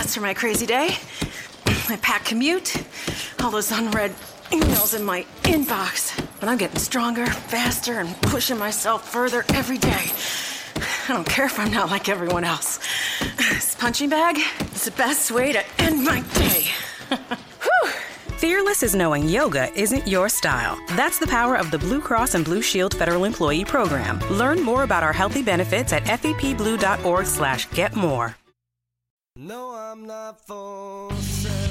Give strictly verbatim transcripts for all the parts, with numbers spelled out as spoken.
for my crazy day. My packed commute, all those unread emails in my inbox. But I'm getting stronger, faster, and pushing myself further every day. I don't care if I'm not like everyone else. This punching bag is the best way to end my day. Whew. Fearless is knowing yoga isn't your style. That's the power of the Blue Cross and Blue Shield Federal Employee Program. Learn more about our healthy benefits at fepblue.org slash get more. No, I'm not for sale.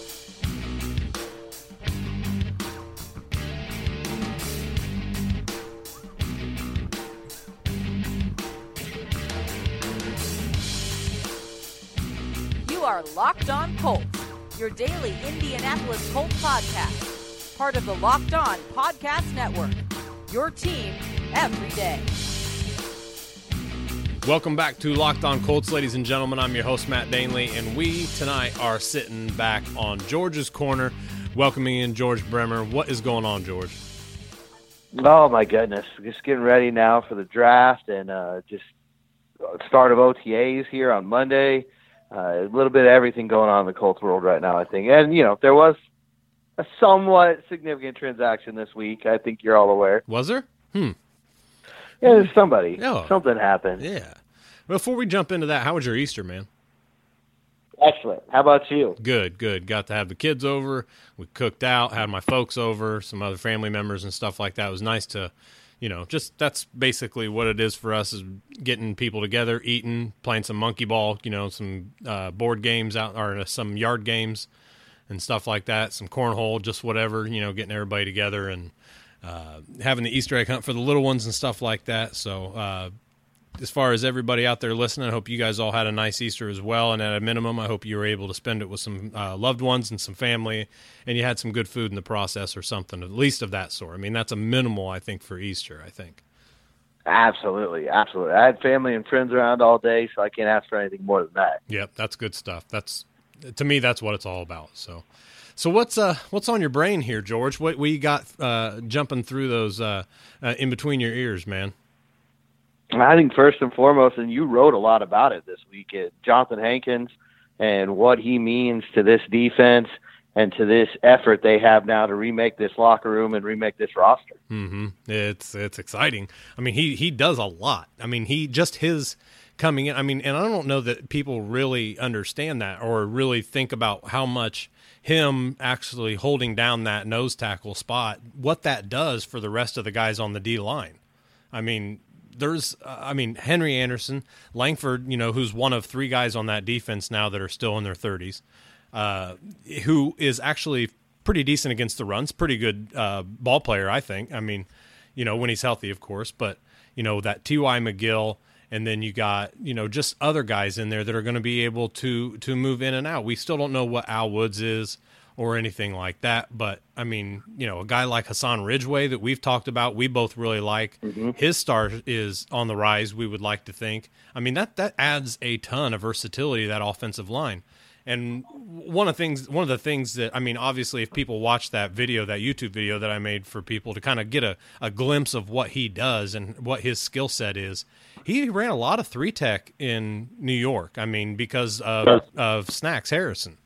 You are Locked On Colts, your daily Indianapolis Colts podcast, part of the Locked On Podcast Network, your team every day. Welcome back to Locked On Colts, ladies and gentlemen. I'm your host, Matt Danley, and we tonight are sitting back on George's Corner, welcoming in George Bremer. What is going on, George? Oh, my goodness. Just getting ready now for the draft and uh, just start of O T As here on Monday. Uh, a little bit of everything going on in the Colts world right now, I think. And, you know, there was a somewhat significant transaction this week. I think you're all aware. Was there? Hmm. Yeah, there's somebody. Oh. Something happened. Yeah. Before we jump into that, how was your Easter, man? Excellent. How about you? Good, good. Got to have the kids over. We cooked out, had my folks over, some other family members and stuff like that. It was nice to, you know, just that's basically what it is for us, is getting people together, eating, playing some monkey ball, you know, some uh, board games out, or some yard games and stuff like that, some cornhole, just whatever, you know, getting everybody together and uh, having the Easter egg hunt for the little ones and stuff like that. So uh, as far as everybody out there listening, I hope you guys all had a nice Easter as well. And at a minimum, I hope you were able to spend it with some uh, loved ones and some family, and you had some good food in the process or something, at least of that sort. I mean, that's a minimal, I think, for Easter, I think. Absolutely, absolutely. I had family and friends around all day, so I can't ask for anything more than that. Yep, that's good stuff. That's, to me, that's what it's all about. So, so what's uh what's on your brain here, George? What we got uh, jumping through those uh, uh, in between your ears, man? I think first and foremost, and you wrote a lot about it this week, it, Jonathan Hankins and what he means to this defense and to this effort they have now to remake this locker room and remake this roster. Mm-hmm. It's it's exciting. I mean, he he does a lot. I mean, he just his coming in. I mean, and I don't know that people really understand that or really think about how much him actually holding down that nose tackle spot, what that does for the rest of the guys on the D line. I mean, there's, uh, I mean, Henry Anderson, Langford, you know, who's one of three guys on that defense now that are still in their thirties, uh, who is actually pretty decent against the runs, pretty good uh, ball player, I think. I mean, you know, when he's healthy, of course, but, you know, that T Y. McGill, and then you got, you know, just other guys in there that are going to be able to to move in and out. We still don't know what Al Woods is or anything like that, but, I mean, you know, a guy like Hassan Ridgeway that we've talked about, we both really like. Mm-hmm. His star is on the rise, we would like to think. I mean, that that adds a ton of versatility to that offensive line. And one of the things, one of the things that, I mean, obviously, if people watch that video, that YouTube video that I made for people to kind of get a, a glimpse of what he does and what his skill set is, he ran a lot of three tech in New York. I mean, because of, of Snacks Harrison.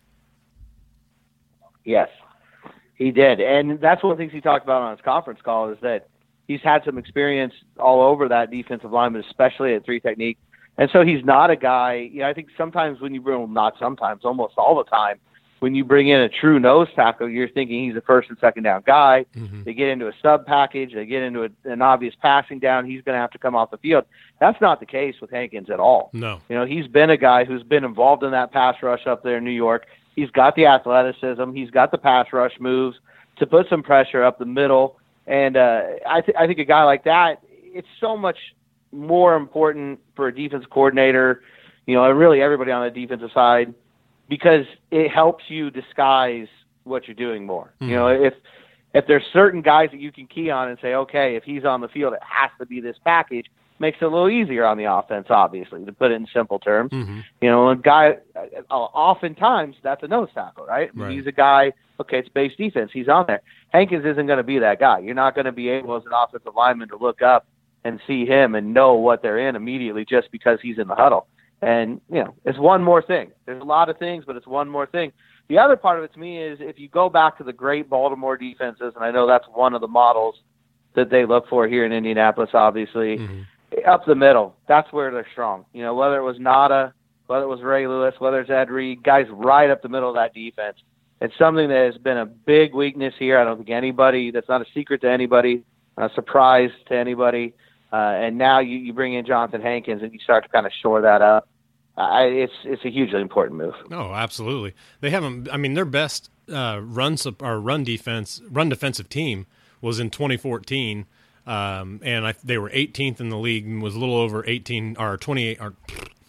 Yes, he did. And that's one of the things he talked about on his conference call, is that he's had some experience all over that defensive line, but especially at three technique. And so he's not a guy, you know, I think sometimes when you bring, well, not sometimes, almost all the time, when you bring in a true nose tackle, you're thinking he's a first and second down guy. Mm-hmm. They get into a sub package, they get into a, an obvious passing down, he's going to have to come off the field. That's not the case with Hankins at all. No. You know, he's been a guy who's been involved in that pass rush up there in New York. He's got the athleticism, he's got the pass rush moves to put some pressure up the middle. And uh, I, th- I think a guy like that, it's so much more important for a defense coordinator, you know, and really everybody on the defensive side, because it helps you disguise what you're doing more. Mm-hmm. You know, if if there's certain guys that you can key on and say, okay, if he's on the field, it has to be this package, makes it a little easier on the offense, obviously, to put it in simple terms. Mm-hmm. You know, a guy, uh, oftentimes that's a nose tackle, right? right? He's a guy, okay, it's base defense, he's on there. Hankins isn't going to be that guy. You're not going to be able as an offensive lineman to look up and see him and know what they're in immediately just because he's in the huddle. And, you know, it's one more thing. There's a lot of things, but it's one more thing. The other part of it to me is if you go back to the great Baltimore defenses, and I know that's one of the models that they look for here in Indianapolis, obviously, mm-hmm. up the middle, that's where they're strong. You know, whether it was Nada, whether it was Ray Lewis, whether it's Ed Reed, guys right up the middle of that defense. It's something that has been a big weakness here. I don't think anybody, that's not a secret to anybody, a surprise to anybody. Uh, and now you, you bring in Jonathan Hankins and you start to kind of shore that up. I, it's it's a hugely important move. Oh, absolutely. They haven't. I mean, their best uh, run or run defense, run defensive team was in twenty fourteen, um, and I, they were eighteenth in the league and was a little over eighteen or twenty-eight. Or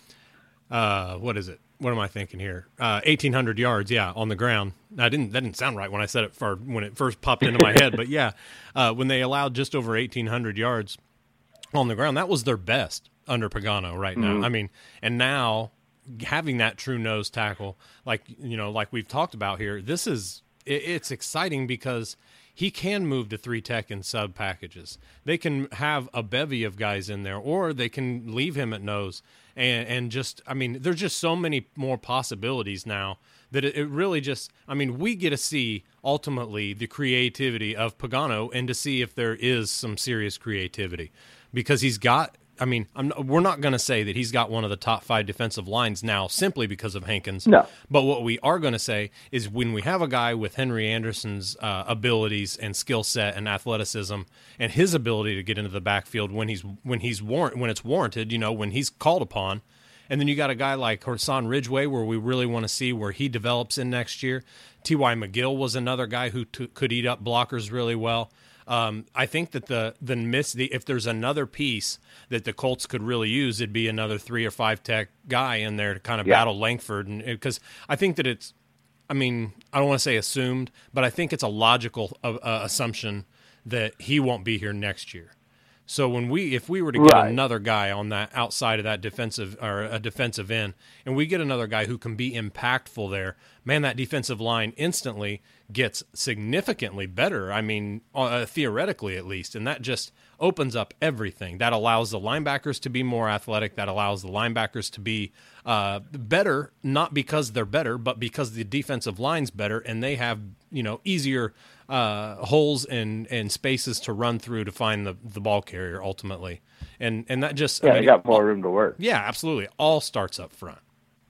uh, what is it? What am I thinking here? Uh, eighteen hundred yards, yeah, on the ground. I didn't. That didn't sound right when I said it for when it first popped into my head. But yeah, uh, when they allowed just over eighteen hundred yards on the ground, that was their best under Pagano right now. Mm-hmm. I mean, and now having that true nose tackle, like, you know, like we've talked about here, this is, it, it's exciting because he can move to three tech and sub packages. They can have a bevy of guys in there, or they can leave him at nose and, and just, I mean, there's just so many more possibilities now that it, it really just, I mean, we get to see ultimately the creativity of Pagano and to see if there is some serious creativity, because he's got, I mean, I'm, we're not going to say that he's got one of the top five defensive lines now simply because of Hankins. No. But what we are going to say is when we have a guy with Henry Anderson's uh, abilities and skill set and athleticism and his ability to get into the backfield when he's when he's warrant when it's warranted, you know, when he's called upon, and then you got a guy like Hassan Ridgeway where we really want to see where he develops in next year. T Y. McGill was another guy who t- could eat up blockers really well. Um, I think that the the miss the if there's another piece that the Colts could really use, it'd be another three or five tech guy in there to kind of yeah. battle Langford, and because I think that it's, I mean, I don't want to say assumed, but I think it's a logical uh, uh, assumption that he won't be here next year. So when we, if we were to get right. another guy on that outside of that defensive or a defensive end, and we get another guy who can be impactful there, man, that defensive line instantly gets significantly better. I mean, uh, theoretically at least, and that just opens up everything. That allows the linebackers to be more athletic. That allows the linebackers to be uh, better, not because they're better, but because the defensive line's better, and they have, you know, easier uh, holes and, and spaces to run through to find the, the ball carrier ultimately. And and that just yeah, I mean, they got more room to work. Yeah, absolutely. All starts up front.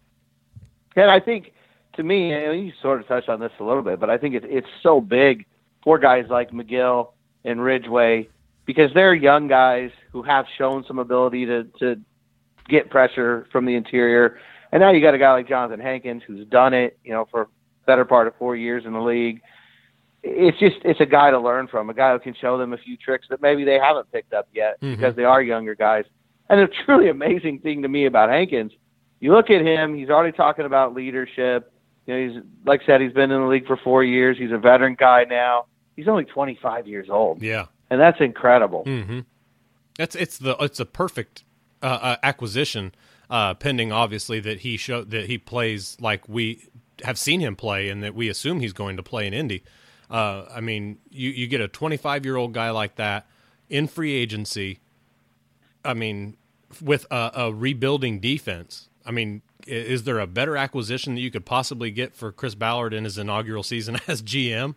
And I think, to me, you know, you sort of touched on this a little bit, but I think it, it's so big for guys like McGill and Ridgeway because they're young guys who have shown some ability to, to get pressure from the interior. And now you got a guy like Jonathan Hankins who's done it, you know, for better part of four years in the league. It's just, it's a guy to learn from, a guy who can show them a few tricks that maybe they haven't picked up yet mm-hmm. because they are younger guys. And the truly amazing thing to me about Hankins, you look at him, he's already talking about leadership. You know, he's, like I said, he's been in the league for four years. He's a veteran guy now. He's only twenty-five years old. Yeah. And that's incredible. Mm-hmm. That's, it's the, it's a perfect uh, uh, acquisition, uh, pending obviously that he show that he plays like we have seen him play and that we assume he's going to play in Indy. Uh, I mean, you, you get a twenty-five-year-old guy like that in free agency, I mean, with a, a rebuilding defense. I mean, is there a better acquisition that you could possibly get for Chris Ballard in his inaugural season as G M?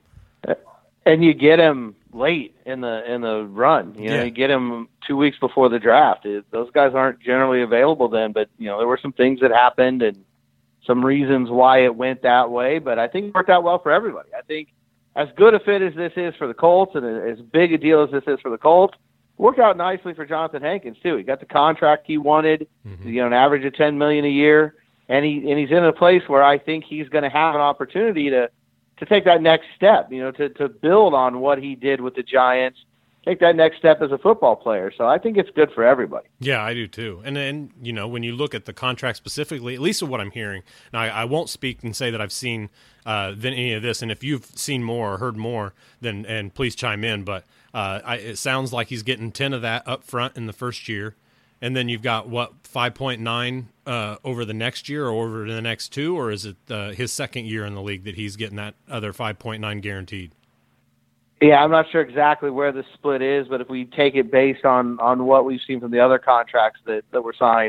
And you get him late in the in the run. You know, yeah. you get him two weeks before the draft. It, those guys aren't generally available then, but, you know, there were some things that happened and some reasons why it went that way, but I think it worked out well for everybody. I think as good a fit as this is for the Colts and as big a deal as this is for the Colts, it worked out nicely for Jonathan Hankins too. He got the contract he wanted, mm-hmm. you know, an average of ten million dollars a year, and he and he's in a place where I think he's going to have an opportunity to to take that next step, you know, to to build on what he did with the Giants, take that next step as a football player. So I think it's good for everybody. Yeah, I do too. And then, you know, when you look at the contract specifically, at least of what I'm hearing, now I, I won't speak and say that I've seen uh, than any of this. And if you've seen more or heard more, then and please chime in. But uh, I, it sounds like he's getting ten of that up front in the first year. And then you've got, what, five point nine uh, over the next year or over the next two? Or is it uh, his second year in the league that he's getting that other five point nine guaranteed? Yeah, I'm not sure exactly where the split is, but if we take it based on, on what we've seen from the other contracts that, that were signed,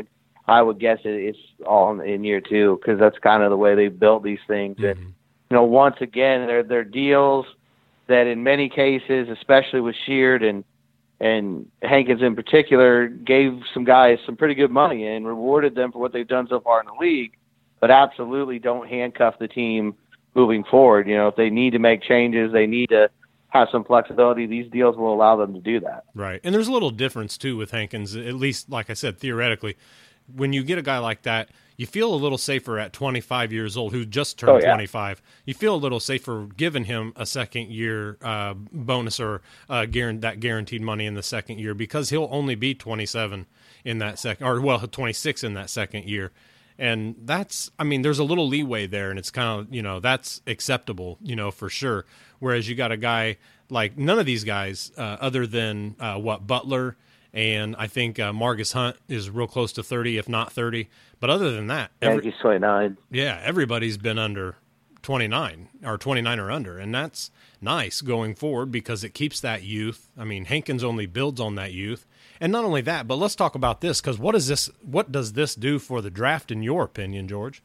I would guess it, it's all in year two because that's kind of the way they built these things. Mm-hmm. And, you know, once again, they're, they're deals that in many cases, especially with Sheard and, and Hankins in particular, gave some guys some pretty good money and rewarded them for what they've done so far in the league, but absolutely don't handcuff the team moving forward. You know, if they need to make changes, they need to have some flexibility. These deals will allow them to do that. Right. And there's a little difference, too, with Hankins, at least, like I said, theoretically. When you get a guy like that, you feel a little safer at twenty-five years old, who just turned oh, yeah. twenty-five. You feel a little safer giving him a second-year uh, bonus or uh, guarant- that guaranteed money in the second year because he'll only be twenty-seven in that second, or, well, twenty-six in that second year. And that's, I mean, there's a little leeway there, and it's kind of, you know, that's acceptable, you know, for sure. Whereas you got a guy like none of these guys, uh, other than, uh, what, Butler, and I think uh, Marcus Hunt is real close to thirty, if not thirty. But other than that, every, he's twenty-nine. Yeah, everybody's been under twenty-nine, or twenty-nine or under, and that's nice going forward because it keeps that youth. I mean, Hankins only builds on that youth. And not only that, but let's talk about this, because what is this? What does this do for the draft, in your opinion, George?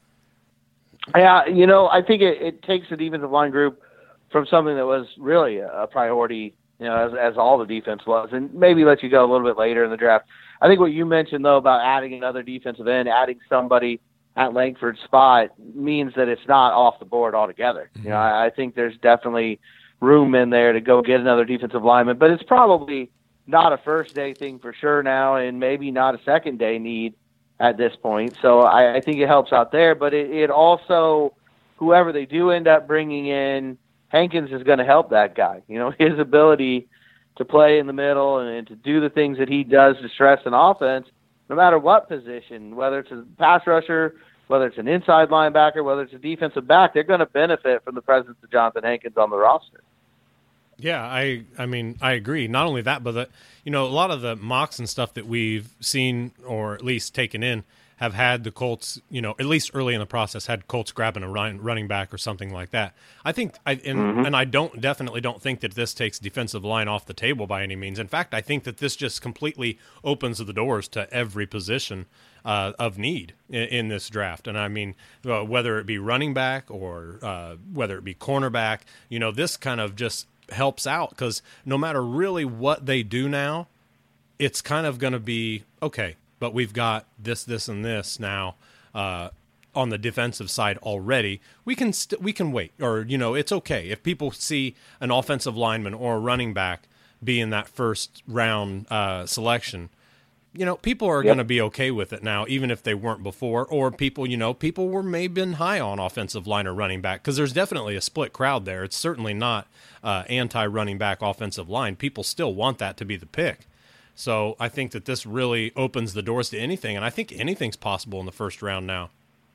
Yeah, you know, I think it, it takes the defensive line group from something that was really a priority, you know, as, as all the defense was, and maybe let you go a little bit later in the draft. I think what you mentioned, though, about adding another defensive end, adding somebody at Langford's spot means that it's not off the board altogether. Mm-hmm. You know, I, I think there's definitely room in there to go get another defensive lineman, but it's probably not a first-day thing for sure now, and maybe not a second-day need at this point. So I, I think it helps out there, but it, it also, whoever they do end up bringing in, Hankins is going to help that guy. You know, his ability to play in the middle and, and to do the things that he does to stress an offense, no matter what position, whether it's a pass rusher, whether it's an inside linebacker, whether it's a defensive back, they're going to benefit from the presence of Jonathan Hankins on the roster. Yeah, I I mean, I agree. Not only that, but, the, you know, a lot of the mocks and stuff that we've seen or at least taken in have had the Colts, you know, at least early in the process, had Colts grabbing a run, running back or something like that. I think, I and, mm-hmm. and I don't definitely don't think that this takes defensive line off the table by any means. In fact, I think that this just completely opens the doors to every position uh, of need in, in this draft. And I mean, uh, whether it be running back or uh, whether it be cornerback, you know, this kind of just helps out because no matter really what they do now, it's kind of going to be, okay, but we've got this, this, and this now uh, on the defensive side already. We can st- we can wait, or, you know, it's okay. If people see an offensive lineman or a running back be in that first round uh, selection, you know, people are yep. going to be okay with it now, even if they weren't before, or people, you know, people were maybe been high on offensive line or running back, because there's definitely a split crowd there. It's certainly not uh, anti-running back offensive line. People still want that to be the pick. So I think that this really opens the doors to anything, and I think anything's possible in the first round now.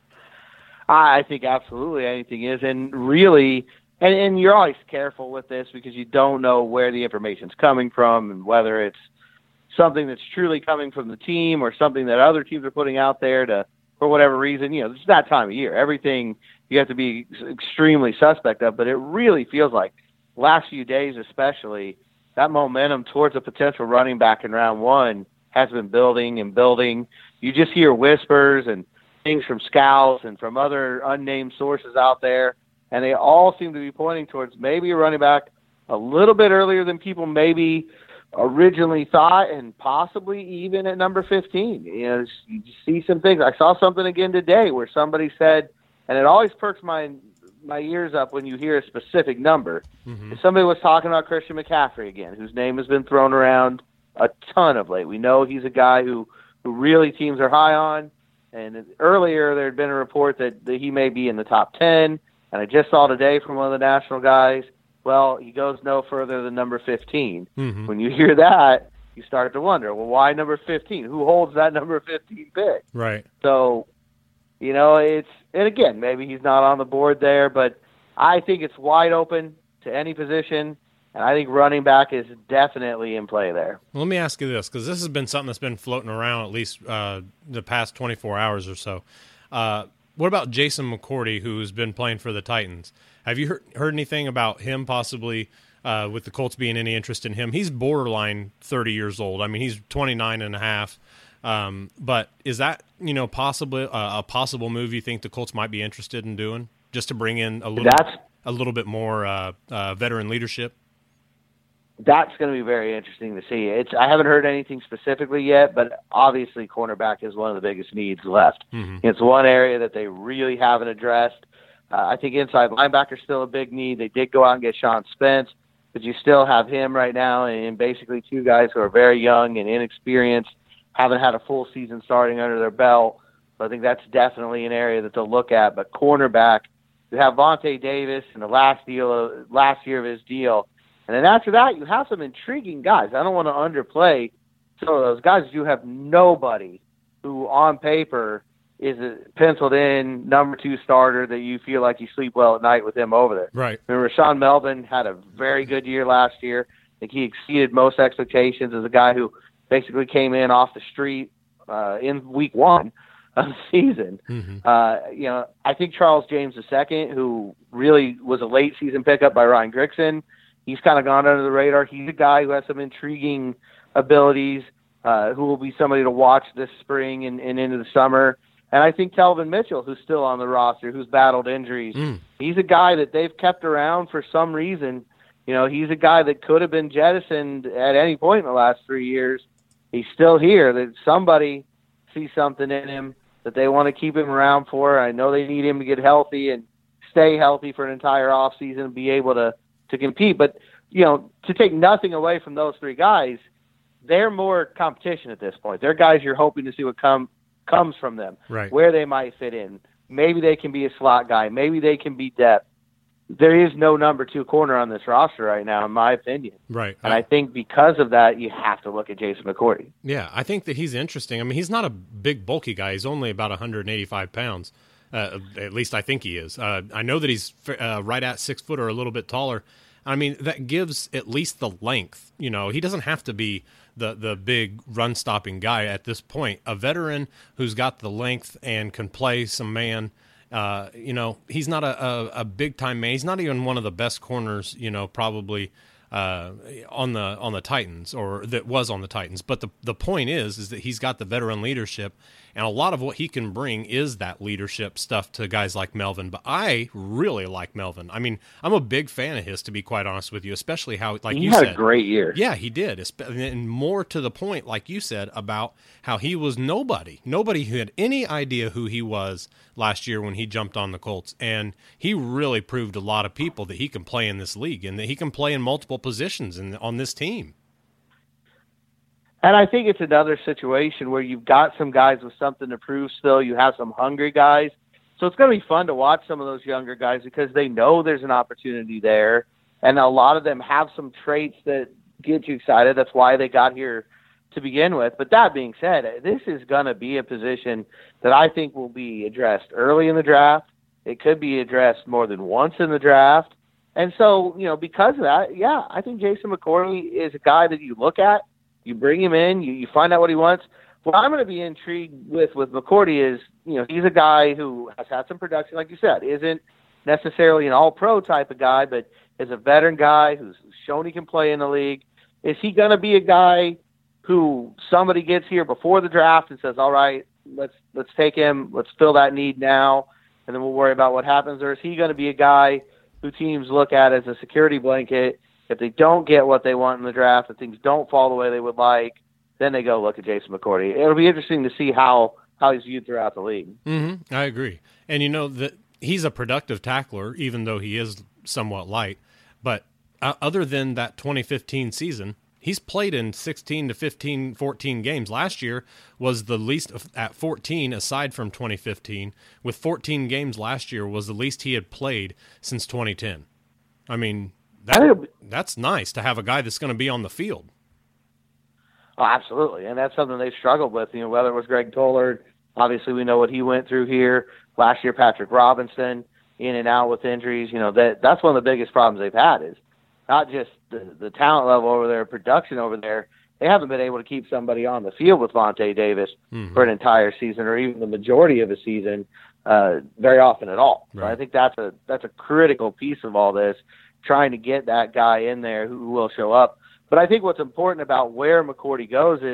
I think absolutely anything is, and really, and, and you're always careful with this because you don't know where the information's coming from and whether it's something that's truly coming from the team or something that other teams are putting out there to, for whatever reason. You know, it's that time of year. Everything you have to be extremely suspect of, but it really feels like last few days especially, that momentum towards a potential running back in round one has been building and building. You just hear whispers and things from scouts and from other unnamed sources out there, and they all seem to be pointing towards maybe a running back a little bit earlier than people maybe originally thought, and possibly even at number fifteen. You know, you see some things. I saw something again today where somebody said, and it always perks my my ears up when you hear a specific number. Mm-hmm. Somebody was talking about Christian McCaffrey again, whose name has been thrown around a ton of late. We know he's a guy who, who really teams are high on, and earlier there had been a report that, that he may be in the top ten, and I just saw today from one of the national guys, well, he goes no further than number fifteen. Mm-hmm. When you hear that, you start to wonder, well, why number fifteen? Who holds that number fifteen pick? Right. So, you know, it's, and again, maybe he's not on the board there, but I think it's wide open to any position, and I think running back is definitely in play there. Well, let me ask you this, because this has been something that's been floating around at least uh, the past twenty-four hours or so. Uh, what about Jason McCourty, who's been playing for the Titans? Have you heard, heard anything about him possibly uh, with the Colts being any interest in him? He's borderline thirty years old. I mean, he's twenty-nine and a half. Um, but is that, you know, possibly uh, a possible move you think the Colts might be interested in doing, just to bring in a little, That's, a little bit more uh, uh, veteran leadership? That's going to be very interesting to see. It's I haven't heard anything specifically yet, but obviously cornerback is one of the biggest needs left. Mm-hmm. It's one area that they really haven't addressed. Uh, I think inside linebacker is still a big need. They did go out and get Sean Spence, but you still have him right now and basically two guys who are very young and inexperienced, haven't had a full season starting under their belt. So I think that's definitely an area that they'll look at. But cornerback, you have Vontae Davis in the last deal, last year of his deal. And then after that, you have some intriguing guys. I don't want to underplay some of those guys. You have nobody who on paper is a penciled in number two starter that you feel like you sleep well at night with him over there. Right. I mean, Rashaan Melvin had a very good year last year. I think he exceeded most expectations as a guy who basically came in off the street uh, in week one of the season. Mm-hmm. Uh, you know, I think Charles James the Second, who really was a late season pickup by Ryan Grigson, he's kind of gone under the radar. He's a guy who has some intriguing abilities, uh, who will be somebody to watch this spring and, and into the summer. And I think Telvin Mitchell, who's still on the roster, who's battled injuries, Mm. he's a guy that they've kept around for some reason. You know, he's a guy that could have been jettisoned at any point in the last three years. He's still here. That somebody sees something in him that they want to keep him around for. I know they need him to get healthy and stay healthy for an entire offseason and be able to, to compete. But, you know, to take nothing away from those three guys, they're more competition at this point. They're guys you're hoping to see what come comes from them, Right. where they might fit in. Maybe they can be a slot guy. Maybe they can be depth. There is no number two corner on this roster right now, in my opinion. Right. And I think because of that, you have to look at Jason McCourty. Yeah, I think that he's interesting. I mean, he's not a big, bulky guy. He's only about one hundred eighty-five pounds. Uh, at least I think he is. Uh, I know that he's uh, right at six foot or a little bit taller. I mean, that gives at least the length. You know, he doesn't have to be the the big run stopping guy at this point. A veteran who's got the length and can play some man. Uh, you know, he's not a, a, a big time man. He's not even one of the best corners, you know, probably uh, on the on the Titans, or that was on the Titans. But the the point is, is that he's got the veteran leadership, and a lot of what he can bring is that leadership stuff to guys like Melvin. But I really like Melvin. I mean, I'm a big fan of his, to be quite honest with you, especially how, like he you had said, a great year. Yeah, he did. And more to the point, like you said, about how he was nobody. Nobody who had any idea who he was last year when he jumped on the Colts. And he really proved to a lot of people that he can play in this league and that he can play in multiple positions in, on this team. And I think it's another situation where you've got some guys with something to prove still. You have some hungry guys. So it's going to be fun to watch some of those younger guys because they know there's an opportunity there. And a lot of them have some traits that get you excited. That's why they got here to begin with. But that being said, this is going to be a position that I think will be addressed early in the draft. It could be addressed more than once in the draft. And so, you know, because of that, yeah, I think Jason McCourty is a guy that you look at, you bring him in, you, you find out what he wants. What I'm going to be intrigued with with McCourty is, you know, he's a guy who has had some production, like you said, isn't necessarily an all-pro type of guy, but is a veteran guy who's shown he can play in the league. Is he going to be a guy who somebody gets here before the draft and says, all right, let's let's take him, let's fill that need now, and then we'll worry about what happens? Or is he going to be a guy who teams look at as a security blanket? If they don't get what they want in the draft, if things don't fall the way they would like, then they go look at Jason McCourty. It'll be interesting to see how, how he's viewed throughout the league. Mm-hmm. I agree. And you know that he's a productive tackler, even though he is somewhat light. But uh, other than that twenty fifteen season, he's played in sixteen to fifteen, fourteen games. Last year was the least at fourteen, aside from twenty fifteen. With fourteen games last year was the least he had played since twenty ten. I mean, that, that's nice to have a guy that's going to be on the field. Oh, absolutely. And that's something they've struggled with, you know, whether it was Greg Tollard. Obviously, we know what he went through here. Last year, Patrick Robinson, in and out with injuries. You know, that that's one of the biggest problems they've had is not just the, the talent level over there, production over there. They haven't been able to keep somebody on the field with Vontae Davis mm-hmm. for an entire season or even the majority of a season uh, very often at all. Right. So I think that's a that's a critical piece of all this, trying to get that guy in there who will show up. But I think what's important about where McCourty goes is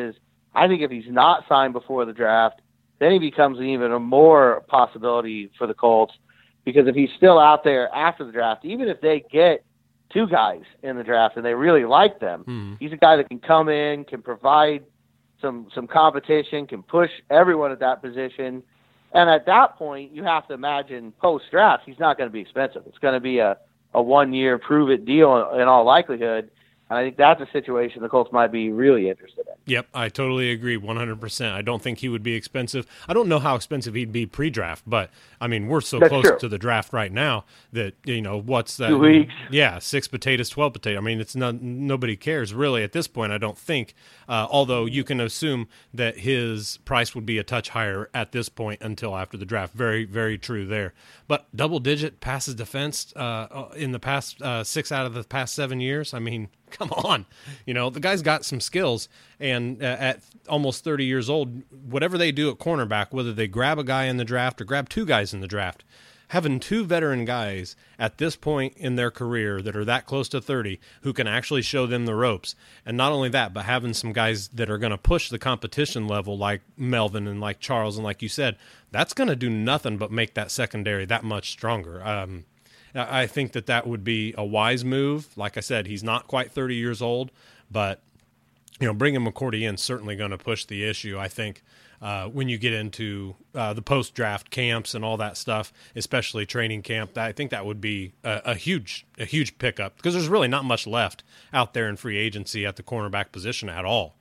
I think if he's not signed before the draft, then he becomes even a more possibility for the Colts, because if he's still out there after the draft, even if they get two guys in the draft and they really like them, mm. he's a guy that can come in, can provide some some competition, can push everyone at that position. And at that point, you have to imagine post-draft, he's not going to be expensive. It's going to be a, a one-year prove-it deal in all likelihood. And I think that's a situation the Colts might be really interested in. Yep, I totally agree, one hundred percent. I don't think he would be expensive. I don't know how expensive he'd be pre-draft, but, I mean, we're so that's close true. to the draft right now that, you know, what's that? Two weeks. Yeah, six potatoes, twelve potatoes. I mean, it's not, nobody cares, really, at this point, I don't think, uh, although you can assume that his price would be a touch higher at this point until after the draft. Very, very true there. But double-digit passes defense uh, in the past uh, six out of the past seven years, I mean, come on. You know, the guy's got some skills, and uh, at almost thirty years old, whatever they do at cornerback, whether they grab a guy in the draft or grab two guys in the draft, having two veteran guys at this point in their career that are that close to thirty who can actually show them the ropes, and not only that, but having some guys that are going to push the competition level like Melvin and like Charles and like you said, that's going to do nothing but make that secondary that much stronger. Um I think that that would be a wise move. Like I said, he's not quite thirty years old, but you know, bringing McCourty in is certainly going to push the issue. I think uh, when you get into uh, the post-draft camps and all that stuff, especially training camp, I think that would be a, a huge, a huge pickup, because there's really not much left out there in free agency at the cornerback position at all.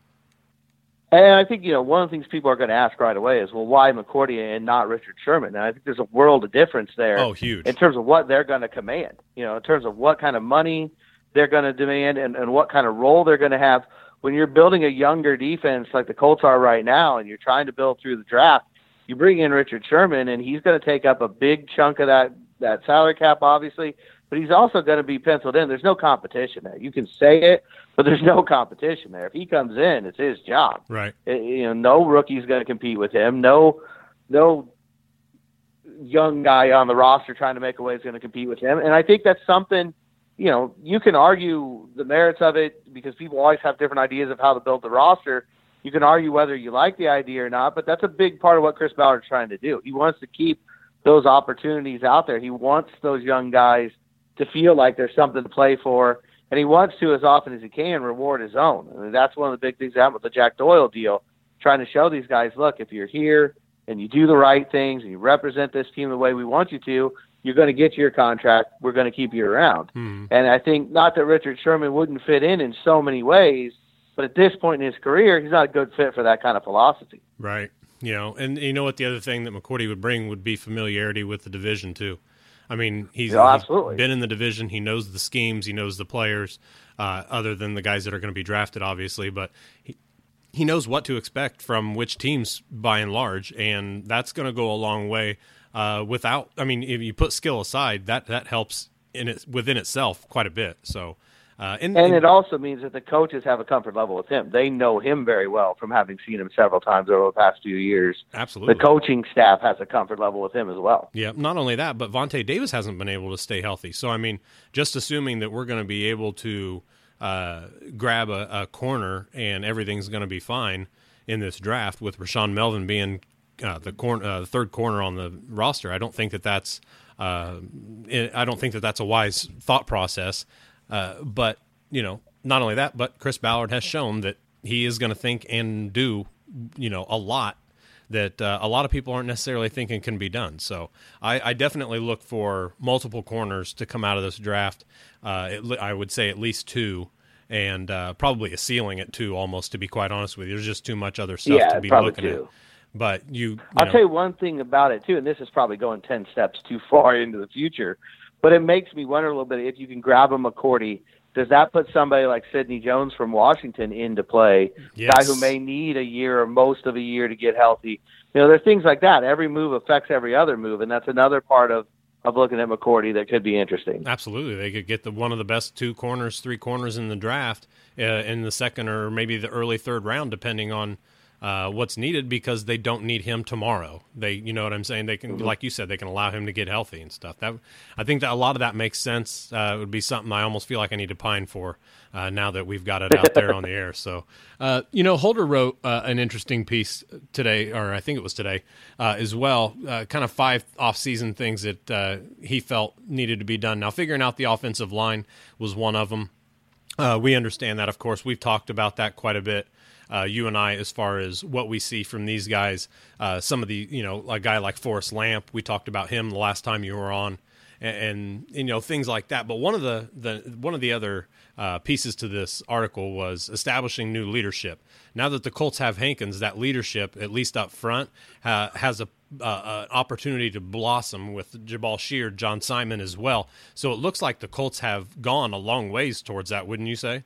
And I think, you know, one of the things people are going to ask right away is, well, why McCourty and not Richard Sherman? And I think there's a world of difference there. Oh, huge. In terms of what they're going to command, you know, in terms of what kind of money they're going to demand and, and what kind of role they're going to have. When you're building a younger defense like the Colts are right now and you're trying to build through the draft, you bring in Richard Sherman, and he's going to take up a big chunk of that, that salary cap, obviously, but he's also going to be penciled in. There's no competition there. You can say it, but there's no competition there. If he comes in, it's his job. Right. It, you know, no rookie's going to compete with him. No, no young guy on the roster trying to make a way is going to compete with him. And I think that's something, you know, you can argue the merits of it because people always have different ideas of how to build the roster. You can argue whether you like the idea or not, but that's a big part of what Chris Ballard's trying to do. He wants to keep those opportunities out there. He wants those young guys to feel like there's something to play for, and he wants to, as often as he can, reward his own. I mean, that's one of the big things out with the Jack Doyle deal, trying to show these guys, look, if you're here and you do the right things and you represent this team the way we want you to, you're going to get your contract. We're going to keep you around. Hmm. And I think, not that Richard Sherman wouldn't fit in in so many ways, but at this point in his career, he's not a good fit for that kind of philosophy. Right. You know, and you know what, the other thing that McCourty would bring would be familiarity with the division too. I mean, he's, yeah, absolutely. he's been in the division. He knows the schemes. He knows the players, uh, other than the guys that are going to be drafted, obviously. But he, he knows what to expect from which teams, by and large, and that's going to go a long way. Uh, without, I mean, if you put skill aside, that that helps in it within itself quite a bit. So, uh, and, and it also means that the coaches have a comfort level with him. They know him very well from having seen him several times over the past few years. Absolutely. The coaching staff has a comfort level with him as well. Yeah, not only that, but Vontae Davis hasn't been able to stay healthy. So, I mean, just assuming that we're going to be able to uh, grab a, a corner and everything's going to be fine in this draft, with Rashaan Melvin being uh, the corner, uh, the third corner on the roster, I don't think that that's uh, I don't think that that's a wise thought process. Uh, but, you know, not only that, but Chris Ballard has shown that he is going to think and do, you know, a lot that uh, a lot of people aren't necessarily thinking can be done. So I, I definitely look for multiple corners to come out of this draft. Uh, it, I would say at least two, and uh, probably a ceiling at two almost, to be quite honest with you. There's just too much other stuff yeah, to be probably looking two. at. But you, you I'll know, tell you one thing about it, too, and this is probably going ten steps too far into the future, but it makes me wonder a little bit if you can grab a McCourty, does that put somebody like Sidney Jones from Washington into play, yes. guy who may need a year or most of a year to get healthy? You know, there's things like that. Every move affects every other move, and that's another part of, of looking at McCourty that could be interesting. Absolutely. They could get the one of the best two corners, three corners in the draft uh, in the second or maybe the early third round, depending on uh, what's needed because they don't need him tomorrow. They, you know what I'm saying? They can, mm-hmm. like you said, they can allow him to get healthy and stuff. That I think that a lot of that makes sense. Uh, it would be something I almost feel like I need to pine for uh, now that we've got it out there on the air. So, uh, you know, Holder wrote uh, an interesting piece today, or I think it was today uh, as well, uh, kind of five off-season things that uh, he felt needed to be done. Now, figuring out the offensive line was one of them. Uh, we understand that, of course. We've talked about that quite a bit. Uh, you and I, as far as what we see from these guys, uh, some of the, you know, a guy like Forrest Lamp, we talked about him the last time you were on, and, and you know, things like that. But one of the, the one of the other uh, pieces to this article was establishing new leadership. Now that the Colts have Hankins, that leadership, at least up front, uh, has a uh, an opportunity to blossom with Jabal Sheard, John Simon as well. So it looks like the Colts have gone a long ways towards that, wouldn't you say?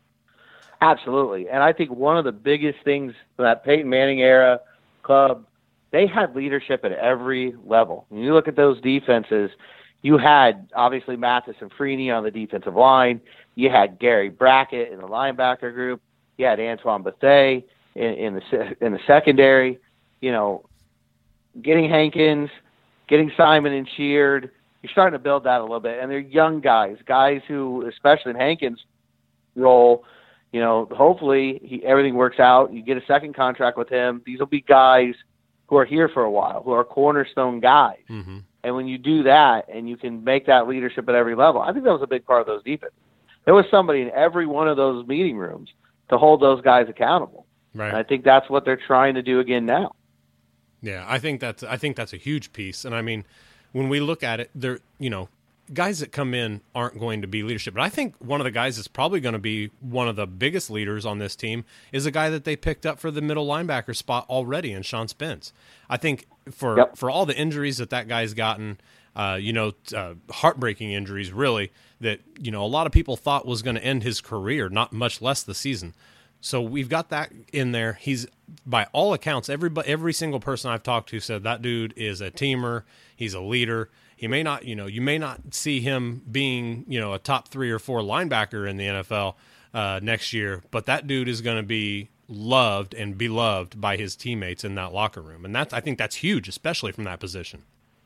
Absolutely. And I think one of the biggest things for that Peyton Manning era club, they had leadership at every level. When you look at those defenses, you had obviously Mathis and Freeney on the defensive line. You had Gary Brackett in the linebacker group. You had Antoine Bethea in, in the in the secondary. You know, getting Hankins, getting Simon and Sheard, you're starting to build that a little bit. And they're young guys, guys who, especially in Hankins' role, you know, hopefully he, everything works out. You get a second contract with him. These will be guys who are here for a while, who are cornerstone guys. Mm-hmm. And when you do that and you can make that leadership at every level, I think that was a big part of those defenses. There was somebody in every one of those meeting rooms to hold those guys accountable. Right. And I think that's what they're trying to do again now. Yeah, I think that's I think that's a huge piece. And I mean, when we look at it, there, you know, guys that come in aren't going to be leadership. But I think one of the guys that's probably going to be one of the biggest leaders on this team is a guy that they picked up for the middle linebacker spot already in Sean Spence. I think for yep. for all the injuries that that guy's gotten, uh, you know, uh, heartbreaking injuries, really, that, you know, a lot of people thought was going to end his career, not much less the season. So we've got that in there. He's, by all accounts, everybody, every single person I've talked to said that dude is a teamer. He's a leader. He may not, you know, you may not see him being, you know, a top three or four linebacker in the N F L uh, next year, but that dude is going to be loved and beloved by his teammates in that locker room. And that's, I think that's huge, especially from that position.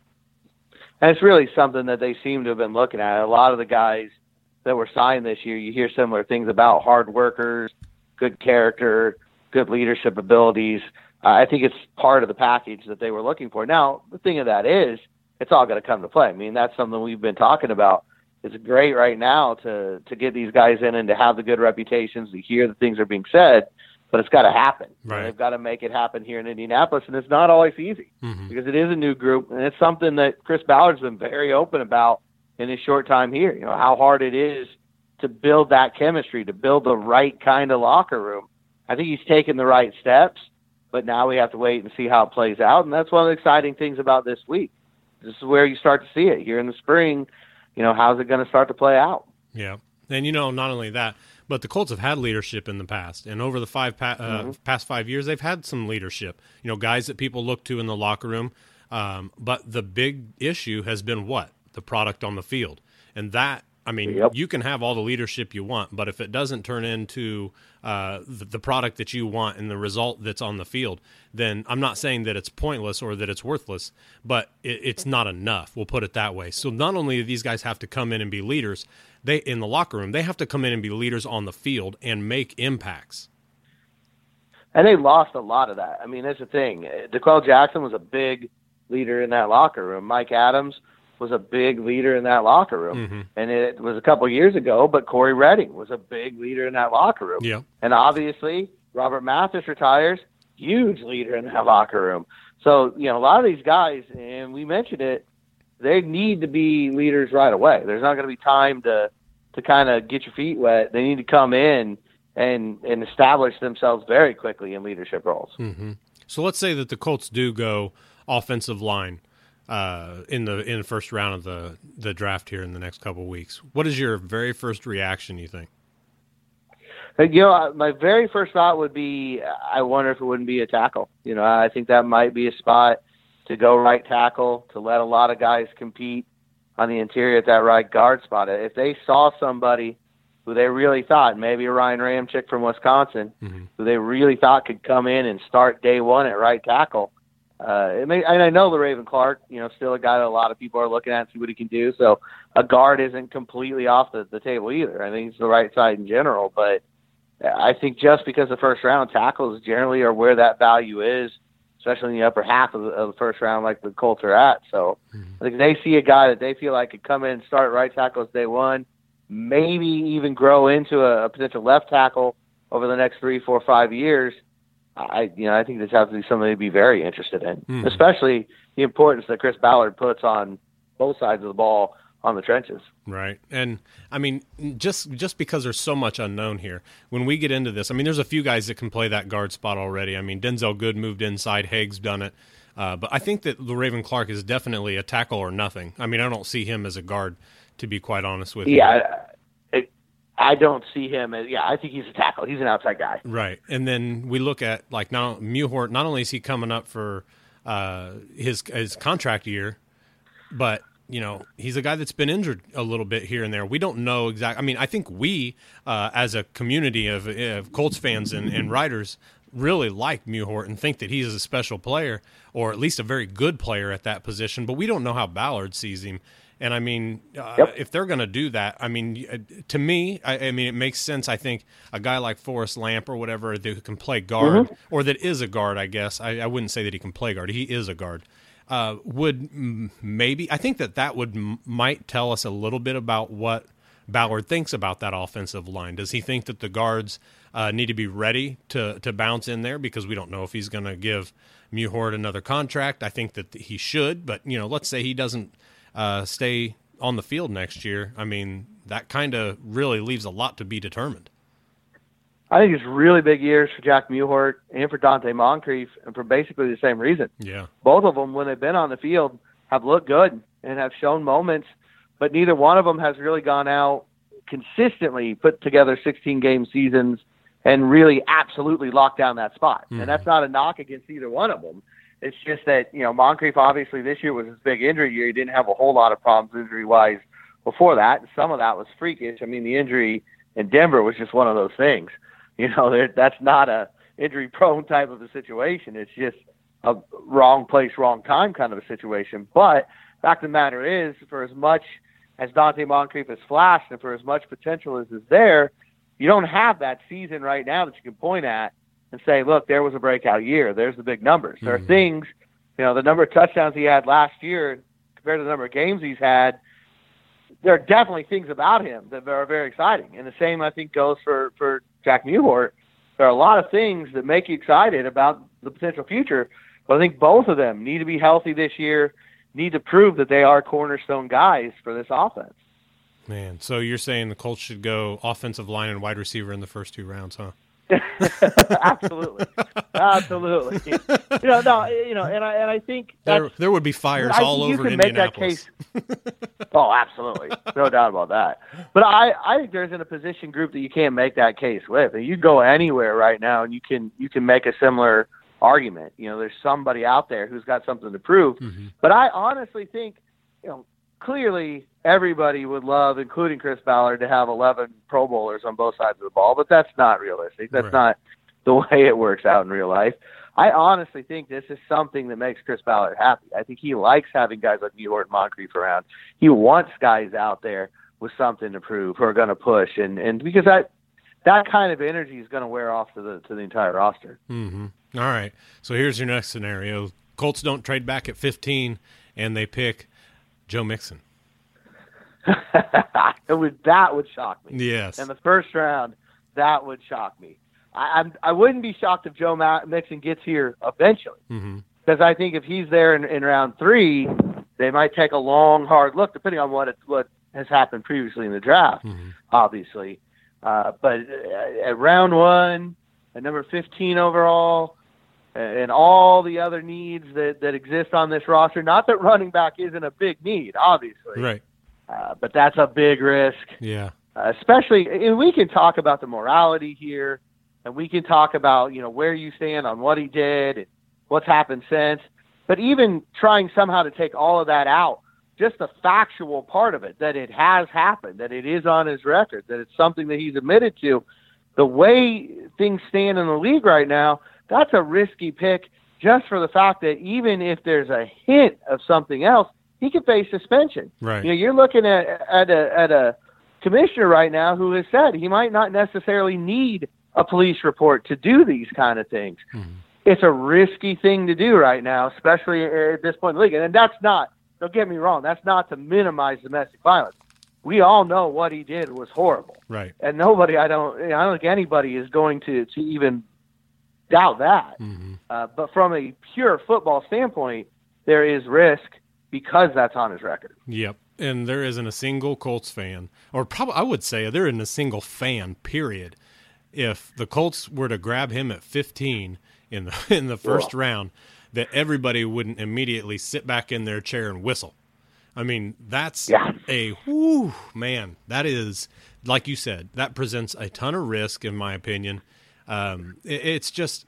And it's really something that they seem to have been looking at. A lot of the guys that were signed this year, you hear similar things about hard workers, good character, good leadership abilities. Uh, I think it's part of the package that they were looking for. Now, the thing of that is, it's all going to come to play. I mean, that's something we've been talking about. It's great right now to to get these guys in and to have the good reputations, to hear that things are being said, but it's got to happen. Right. They've got to make it happen here in Indianapolis, and it's not always easy mm-hmm. because it is a new group, and it's something that Chris Ballard's been very open about in his short time here. You know, how hard it is to build that chemistry, to build the right kind of locker room. I think he's taken the right steps, but now we have to wait and see how it plays out, and that's one of the exciting things about this week. This is where you start to see it here in the spring. You know, how's it going to start to play out? Yeah. And, you know, not only that, but the Colts have had leadership in the past. And over the five pa- uh, mm-hmm. past five years, they've had some leadership, you know, guys that people look to in the locker room. Um, but the big issue has been what? The product on the field. And that, I mean, yep. you can have all the leadership you want, but if it doesn't turn into uh, the, the product that you want and the result that's on the field, then I'm not saying that it's pointless or that it's worthless, but it, it's not enough. We'll put it that way. So not only do these guys have to come in and be leaders, they in the locker room, they have to come in and be leaders on the field and make impacts. And they lost a lot of that. I mean, that's the thing. DeQuell Jackson was a big leader in that locker room. Mike Adams was a big leader in that locker room. Mm-hmm. And it was a couple of years ago, but Corey Redding was a big leader in that locker room. Yeah. And obviously, Robert Mathis retires, huge leader in that locker room. So, you know, a lot of these guys, and we mentioned it, they need to be leaders right away. There's not going to be time to, to kind of get your feet wet. They need to come in and, and establish themselves very quickly in leadership roles. Mm-hmm. So let's say that the Colts do go offensive line uh, in the in the first round of the, the draft here in the next couple of weeks. What is your very first reaction, you think? You know, my very first thought would be, I wonder if it wouldn't be a tackle. You know, I think that might be a spot to go right tackle, to let a lot of guys compete on the interior at that right guard spot. If they saw somebody who they really thought, maybe a Ryan Ramczyk from Wisconsin, mm-hmm. who they really thought could come in and start day one at right tackle. Uh, it may, and I know LaRaven Clark, you know, still a guy that a lot of people are looking at to see what he can do. So a guard isn't completely off the, the table either. I think he's the right side in general, but I think just because the first round tackles generally are where that value is, especially in the upper half of the, of the first round, like the Colts are at. So mm-hmm. I think they see a guy that they feel like could come in and start right tackles day one, maybe even grow into a, a potential left tackle over the next three, four, five years. I, you know, I think this has to be something to be very interested in, mm-hmm. especially the importance that Chris Ballard puts on both sides of the ball on the trenches. Right. And I mean, just, just because there's so much unknown here, when we get into this, I mean, there's a few guys that can play that guard spot already. I mean, Denzel Good moved inside, Haig's done it. Uh, but I think that LaRaven Clark is definitely a tackle or nothing. I mean, I don't see him as a guard, to be quite honest with you. Yeah. It, I don't see him as, yeah, I think he's a tackle. He's an outside guy. Right. And then we look at, like, now Mewhort, not only is he coming up for uh, his his contract year, but, you know, he's a guy that's been injured a little bit here and there. We don't know exactly. I mean, I think we, uh, as a community of, of Colts fans and, and writers, really like Mewhort and think that he's a special player, or at least a very good player at that position, but we don't know how Ballard sees him. And, I mean, uh, yep. if they're going to do that, I mean, to me, I, I mean, it makes sense. I think a guy like Forrest Lamp or whatever that can play guard, mm-hmm. or that is a guard, I guess. I, I wouldn't say that he can play guard. He is a guard. Uh, would m- maybe – I think that that would m- might tell us a little bit about what Ballard thinks about that offensive line. Does he think that the guards uh, need to be ready to, to bounce in there? Because we don't know if he's going to give Mewhort another contract. I think that he should, but, you know, let's say he doesn't – Uh, stay on the field next year. I mean, that kind of really leaves a lot to be determined. I think it's really big years for Jack Mewhort and for Dante Moncrief, and for basically the same reason. Yeah. Both of them, when they've been on the field, have looked good and have shown moments, but neither one of them has really gone out consistently, put together sixteen-game seasons, and really absolutely locked down that spot. Mm-hmm. And that's not a knock against either one of them. It's just that, you know, Moncrief obviously this year was his big injury year. He didn't have a whole lot of problems injury-wise before that. And some of that was freakish. I mean, the injury in Denver was just one of those things. You know, that's not a injury-prone type of a situation. It's just a wrong place, wrong time kind of a situation. But fact of the matter is, for as much as Dante Moncrief has flashed and for as much potential as is there, you don't have that season right now that you can point at and say, look, there was a breakout year. There's the big numbers. Mm-hmm. There are things, you know, the number of touchdowns he had last year compared to the number of games he's had, there are definitely things about him that are very exciting. And the same, I think, goes for, for Jack Mewhort. There are a lot of things that make you excited about the potential future, but I think both of them need to be healthy this year, need to prove that they are cornerstone guys for this offense. Man, so you're saying the Colts should go offensive line and wide receiver in the first two rounds, huh? Absolutely, absolutely. You know, no, you know, and I and I think there there would be fires I, all you over can Indianapolis. Make that case. Oh, absolutely, no doubt about that. But I, I think there's in a position group that you can't make that case with. And you go anywhere right now, and you can you can make a similar argument. You know, there's somebody out there who's got something to prove. Mm-hmm. But I honestly think, you know, clearly everybody would love, including Chris Ballard, to have eleven Pro Bowlers on both sides of the ball, but that's not realistic. That's right. Not the way it works out in real life. I honestly think this is something that makes Chris Ballard happy. I think he likes having guys like Mewhort and Moncrief around. He wants guys out there with something to prove who are going to push, and, and because that that kind of energy is going to wear off to the to the entire roster. Mm-hmm. All right. So here's your next scenario: Colts don't trade back at fifteen, and they pick Joe Mixon. it would, that would shock me. Yes. In the first round, that would shock me. I I'm, I wouldn't be shocked if Joe Mixon gets here eventually, mm-hmm. because I think if he's there in, in round three, they might take a long, hard look, depending on what it, what has happened previously in the draft, mm-hmm. obviously. Uh, but at round one, at number fifteen overall, and all the other needs that, that exist on this roster, not that running back isn't a big need, obviously. Right. Uh, but that's a big risk. Yeah. Uh, especially, and we can talk about the morality here, and we can talk about, you know, where you stand on what he did and what's happened since. But even trying somehow to take all of that out just the factual part of it, that it has happened, that it is on his record, that it's something that he's admitted to. The way things stand in the league right now, that's a risky pick just for the fact that even if there's a hint of something else, he could face suspension. Right. You know, you're looking at, at a, at a commissioner right now who has said he might not necessarily need a police report to do these kind of things. Mm-hmm. It's a risky thing to do right now, especially at this point in the league. And that's not, don't get me wrong, that's not to minimize domestic violence. We all know what he did was horrible. Right. And nobody, I don't, I don't think anybody is going to, to even doubt that. Mm-hmm. Uh, but from a pure football standpoint, there is risk because that's on his record. Yep. And there isn't a single Colts fan, or probably I would say there isn't a single fan, period. If the Colts were to grab him at fifteen in the in the first Whoa. round, that everybody wouldn't immediately sit back in their chair and whistle. I mean, that's yeah. a whoo, man. That is, like you said, that presents a ton of risk, in my opinion. Um, it, it's just,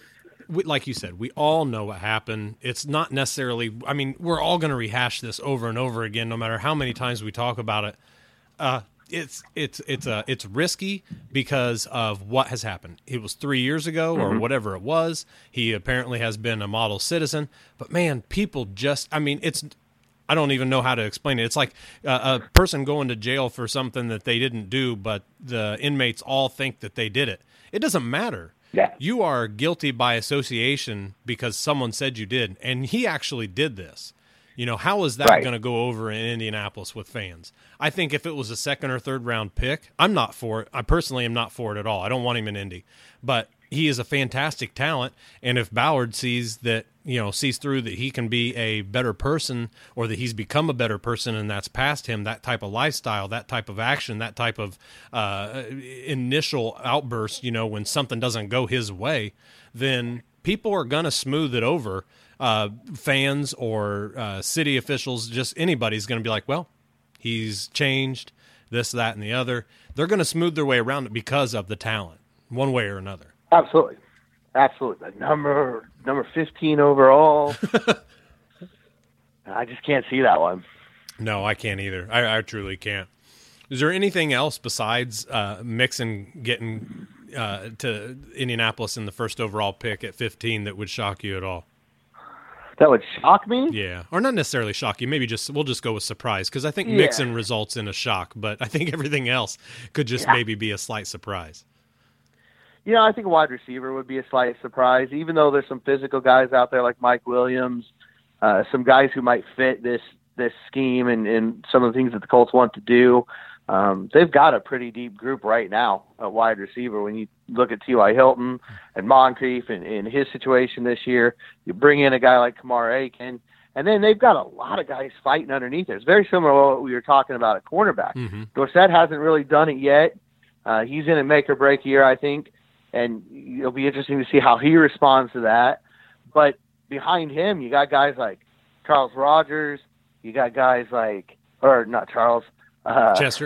we, like you said, we all know what happened. It's not necessarily, I mean, we're all going to rehash this over and over again, no matter how many times we talk about it. Uh, it's it's it's uh, it's risky because of what has happened. It was three years ago or mm-hmm. whatever it was. He apparently has been a model citizen. But, man, people just, I mean, it's, I don't even know how to explain it. It's like uh, a person going to jail for something that they didn't do, but the inmates all think that they did it. It doesn't matter. Yeah. You are guilty by association because someone said you did, and he actually did this. You know, how is that right. going to go over in Indianapolis with fans? I think if it was a second or third round pick, I'm not for it. I personally am not for it at all. I don't want him in Indy. But he is a fantastic talent, and if Ballard sees that, you know, sees through that he can be a better person, or that he's become a better person and that's past him, that type of lifestyle, that type of action, that type of uh, initial outburst, you know, when something doesn't go his way, then people are going to smooth it over. Uh, fans or uh, city officials, just anybody's going to be like, well, he's changed, this, that, and the other. They're going to smooth their way around it because of the talent, one way or another. Absolutely. Absolutely. Number number fifteen overall. I just can't see that one. No, I can't either. I, I truly can't. Is there anything else besides uh, Mixon getting uh, to Indianapolis in the first overall pick at fifteen that would shock you at all? That would shock me? Yeah. Or not necessarily shock you. Maybe just we'll just go with surprise, because I think yeah. Mixon results in a shock, but I think everything else could just yeah. maybe be a slight surprise. Yeah, I think a wide receiver would be a slight surprise, even though there's some physical guys out there like Mike Williams, uh, some guys who might fit this this scheme and, and some of the things that the Colts want to do. Um, they've got a pretty deep group right now at wide receiver. When you look at T Y. Hilton and Moncrief and, and his situation this year, you bring in a guy like Kamar Aiken, and then they've got a lot of guys fighting underneath there. It's very similar to what we were talking about at cornerback. Mm-hmm. Dorsett hasn't really done it yet. Uh, he's in a make-or-break year, I think, and it'll be interesting to see how he responds to that. But behind him, you got guys like Charles Rogers. You got guys like, or not Charles, Uh, Chester.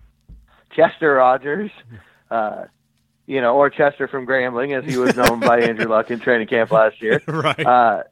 Chester Rogers, uh, you know, or Chester from Grambling, as he was known by Andrew Luck in training camp last year. Right. Uh,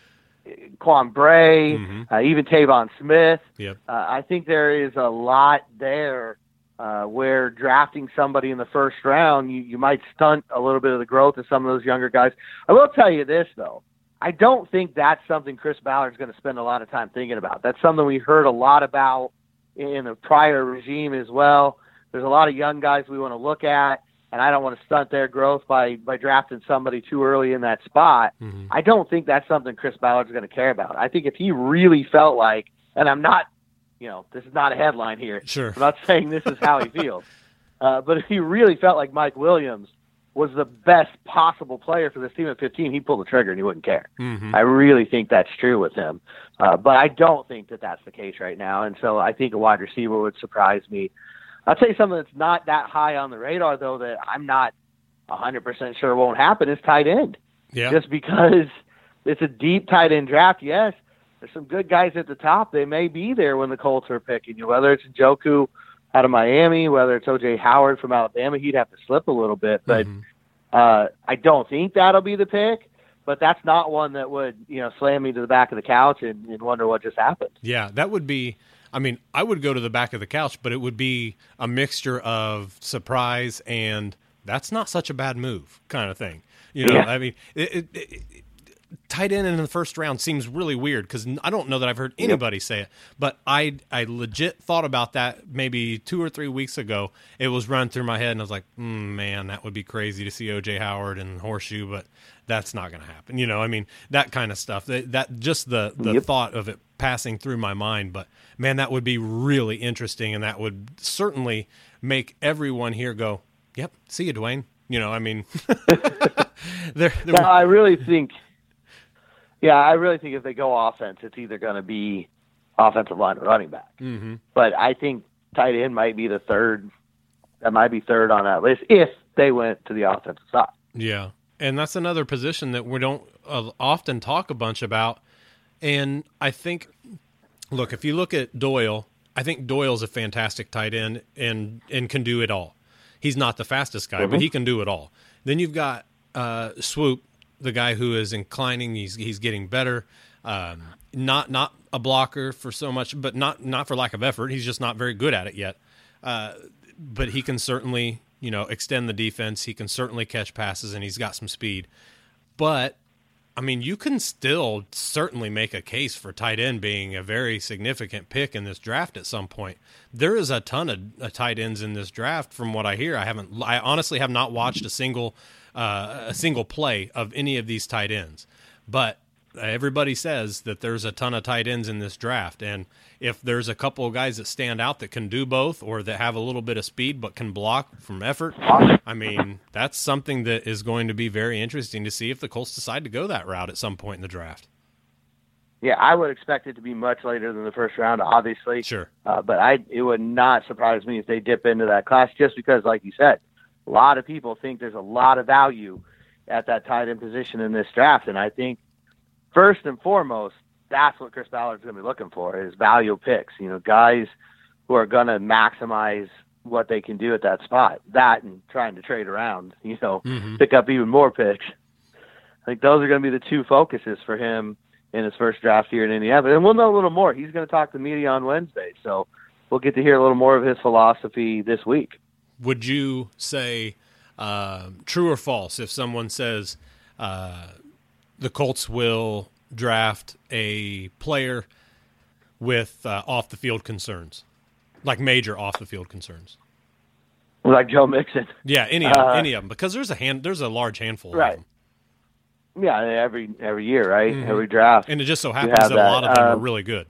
Quan Bray, mm-hmm. uh, even Tavon Smith. Yep. Uh, I think there is a lot there uh, where drafting somebody in the first round, you, you might stunt a little bit of the growth of some of those younger guys. I will tell you this, though. I don't think that's something Chris Ballard's going to spend a lot of time thinking about. That's something we heard a lot about in the prior regime as well. There's a lot of young guys we want to look at, and I don't want to stunt their growth by, by drafting somebody too early in that spot. Mm-hmm. I don't think that's something Chris Ballard's going to care about. I think if he really felt like, and I'm not, you know, this is not a headline here. Sure. I'm not saying this is how he feels. Uh, but if he really felt like Mike Williams was the best possible player for this team at fifteen, he'd pull the trigger and he wouldn't care. Mm-hmm. I really think that's true with him. Uh, but I don't think that that's the case right now. And so I think a wide receiver would surprise me. I'll tell you something that's not that high on the radar, though, that I'm not one hundred percent sure won't happen, is tight end. Yeah. Just because it's a deep tight end draft, yes, there's some good guys at the top. They may be there when the Colts are picking you, whether it's Njoku out of Miami, whether it's O J Howard from Alabama. He'd have to slip a little bit, but mm-hmm. uh, I don't think that'll be the pick. but that's not one that would, you know, slam me to the back of the couch and, and wonder what just happened. Yeah, that would be, I mean, I would go to the back of the couch, but it would be a mixture of surprise and that's not such a bad move kind of thing. You know, Yeah. I mean, it, it, it, tight end in the first round seems really weird because I don't know that I've heard anybody yep. say it, but I I legit thought about that maybe two or three weeks ago. It was running through my head, and I was like, mm, man, that would be crazy to see O J Howard and Horseshoe, but that's not going to happen. You know, I mean, that kind of stuff. That, that just the, the yep. thought of it passing through my mind, but man, that would be really interesting, and that would certainly make everyone here go, yep, see you, Dwayne. You know, I mean, there. No, I really think. Yeah, I really think if they go offense, it's either going to be offensive line or running back. Mm-hmm. But I think tight end might be the third. That might be third on that list if they went to the offensive side. Yeah, and that's another position that we don't uh, often talk a bunch about. And I think, look, if you look at Doyle, I think Doyle's a fantastic tight end and and can do it all. He's not the fastest guy, mm-hmm. but he can do it all. Then you've got uh, Swoop, the guy who is inclining. He's he's getting better. Um, not not a blocker for so much, but not not for lack of effort. He's just not very good at it yet. Uh, but he can certainly, you know, extend the defense. He can certainly catch passes, and he's got some speed. But I mean, you can still certainly make a case for tight end being a very significant pick in this draft at some point. There is a ton of uh, tight ends in this draft, from what I hear. I haven't, I honestly have not watched a single, uh, a single play of any of these tight ends, but everybody says that there's a ton of tight ends in this draft, and if there's a couple of guys that stand out that can do both or that have a little bit of speed but can block from effort, I mean, that's something that is going to be very interesting to see if the Colts decide to go that route at some point in the draft. Yeah, I would expect it to be much later than the first round, obviously. Sure. Uh, but I, it would not surprise me if they dip into that class just because, like you said, a lot of people think there's a lot of value at that tight end position in this draft, and I think first and foremost, that's what Chris Ballard's going to be looking for, is value picks. You know, guys who are going to maximize what they can do at that spot. That and trying to trade around, you know, mm-hmm. pick up even more picks. I think those are going to be the two focuses for him in his first draft here in Indiana. And we'll know a little more. He's going to talk to media on Wednesday, so we'll get to hear a little more of his philosophy this week. Would you say uh, true or false if someone says uh, the Colts will draft a player with uh, off-the-field concerns, like major off-the-field concerns? Like Joe Mixon? Yeah, any of, uh, any of them, because there's a hand, there's a large handful right. of them. Yeah, every every year, right? Mm-hmm. Every draft. And it just so happens that, that a lot of them um, are really good.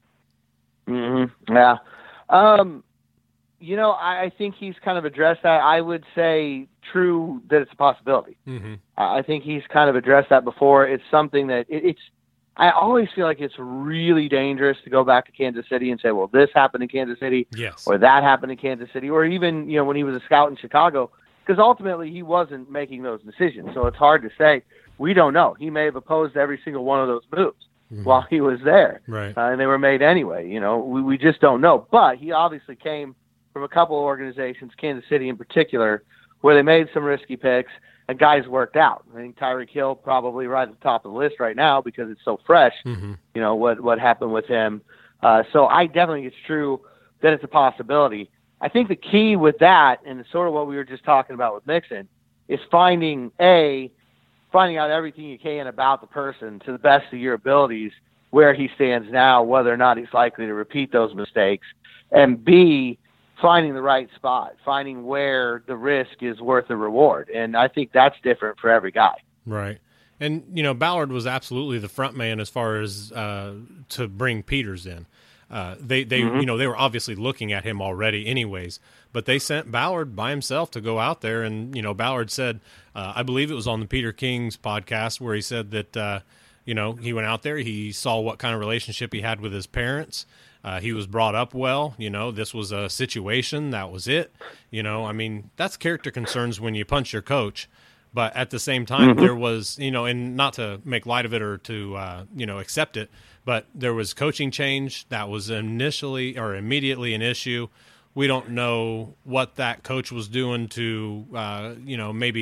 Mm-hmm. Yeah. Um, you know, I, I think he's kind of addressed that. I would say true that it's a possibility. Mm-hmm. I think he's kind of addressed that before. It's something that it, it's, I always feel like it's really dangerous to go back to Kansas City and say, well, this happened in Kansas City, yes, or that happened in Kansas City, or even, you know, when he was a scout in Chicago, because ultimately he wasn't making those decisions. So it's hard to say. We don't know. He may have opposed every single one of those moves mm-hmm. while he was there, right? Uh, and they were made anyway. You know, we, we just don't know. But he obviously came from a couple of organizations, Kansas City in particular, where they made some risky picks and guys worked out. I think Tyreek Hill probably right at the top of the list right now because it's so fresh, mm-hmm. you know, what, what happened with him. Uh, so I definitely think it's true that it's a possibility. I think the key with that, and it's sort of what we were just talking about with Mixon, is finding, A, finding out everything you can about the person to the best of your abilities, where he stands now, whether or not he's likely to repeat those mistakes, and B, finding the right spot, finding where the risk is worth the reward. And I think that's different for every guy. Right. And, you know, Ballard was absolutely the front man as far as uh, to bring Peters in. Uh, they, they mm-hmm. you know, they were obviously looking at him already anyways, but they sent Ballard by himself to go out there. And, you know, Ballard said, uh, I believe it was on the Peter King's podcast where he said that, uh, you know, he went out there, he saw what kind of relationship he had with his parents. Uh, he was brought up well, you know, this was a situation, that was it. You know, I mean, that's character concerns when you punch your coach. But at the same time, mm-hmm. there was, you know, and not to make light of it or to, uh, you know, accept it, but there was coaching change that was initially or immediately an issue. We don't know what that coach was doing to, uh, you know, maybe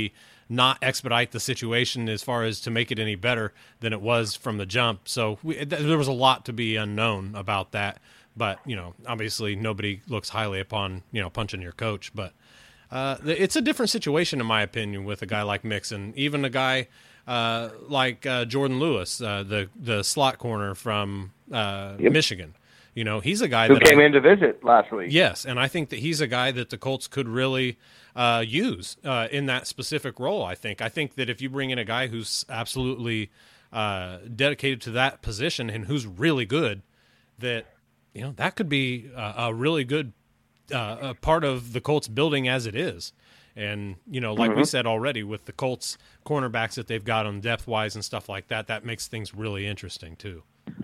not expedite the situation as far as to make it any better than it was from the jump. So we, th- there was a lot to be unknown about that. But, you know, obviously nobody looks highly upon, you know, punching your coach. But uh, it's a different situation, in my opinion, with a guy like Mixon. Even a guy uh, like uh, Jordan Lewis, uh, the, the slot corner from uh, yep. Michigan. You know, he's a guy who that came I, in to visit last week. Yes, and I think that he's a guy that the Colts could really uh, use uh, in that specific role, I think. I think that if you bring in a guy who's absolutely uh, dedicated to that position and who's really good, that, you know, that could be a, a really good uh, a part of the Colts building as it is. And, you know, like mm-hmm. we said already, with the Colts cornerbacks that they've got on depth-wise and stuff like that, that makes things really interesting too.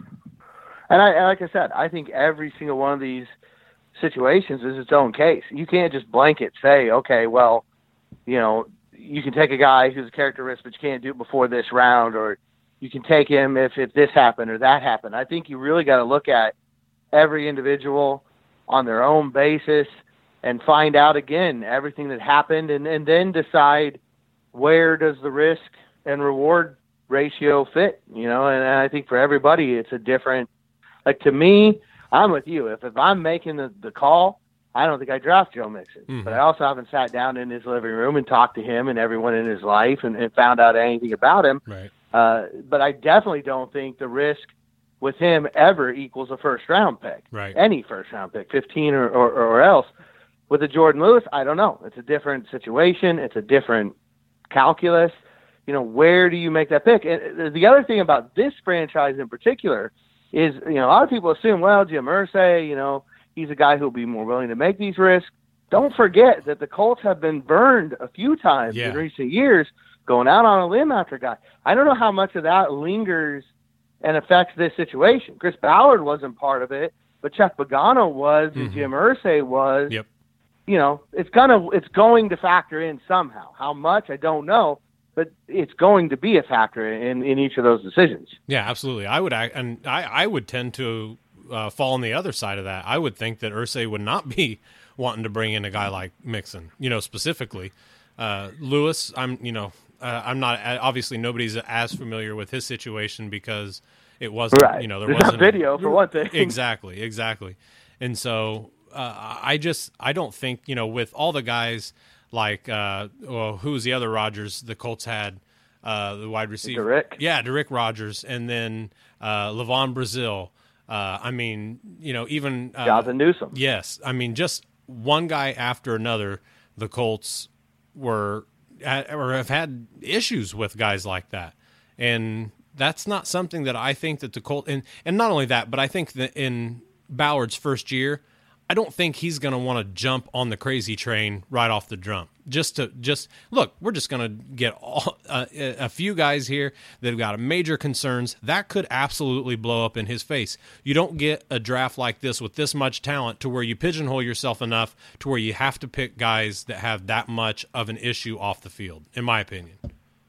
And, I, and like I said, I think every single one of these situations is its own case. You can't just blanket say, okay, well, you know, you can take a guy who's a character risk, but you can't do it before this round, or you can take him if, if this happened or that happened. I think you really got to look at every individual on their own basis and find out, again, everything that happened, and, and then decide where does the risk and reward ratio fit, you know, and, and I think for everybody it's a different. Like, to me, I'm with you. If if I'm making the, the call, I don't think I draft Joe Mixon. Mm-hmm. But I also haven't sat down in his living room and talked to him and everyone in his life and, and found out anything about him. Right. Uh, but I definitely don't think the risk with him ever equals a first-round pick. Right. Any first-round pick, fifteen or, or, or else. With the Jordan Lewis, I don't know. It's a different situation. It's a different calculus. You know, where do you make that pick? And the other thing about this franchise in particular is, you know, a lot of people assume, well, Jim Irsay, you know, he's a guy who'll be more willing to make these risks. Don't forget that the Colts have been burned a few times yeah. in recent years going out on a limb after a guy. I don't know how much of that lingers and affects this situation. Chris Ballard wasn't part of it, but Chuck Pagano was, mm-hmm. and Jim Irsay was. Yep. You know, it's gonna it's going to factor in somehow. How much, I don't know. But it's going to be a factor in, in each of those decisions. Yeah, absolutely. I would, and I, I would tend to uh, fall on the other side of that. I would think that Irsay would not be wanting to bring in a guy like Mixon. You know, specifically uh, Lewis. I'm, you know, uh, I'm not. Obviously, nobody's as familiar with his situation because it wasn't. Right. You know, there There's wasn't not video for one thing. Exactly, exactly. And so uh, I just, I don't think, you know, with all the guys. Like, uh, well, who was the other Rodgers the Colts had? Uh, the wide receiver. Derrick. Yeah, Derrick Rodgers. And then uh, Levon Brazil. Uh, I mean, you know, even uh, Jonathan Newsom. Yes. I mean, just one guy after another, the Colts were or have had issues with guys like that. And that's not something that I think that the Colts, and, and not only that, but I think that in Ballard's first year, I don't think he's going to want to jump on the crazy train right off the jump. Just to just look, we're just going to get all, uh, a few guys here that have got major concerns that could absolutely blow up in his face. You don't get a draft like this with this much talent to where you pigeonhole yourself enough to where you have to pick guys that have that much of an issue off the field, in my opinion.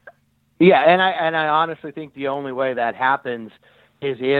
Yeah, and I and I honestly think the only way that happens is if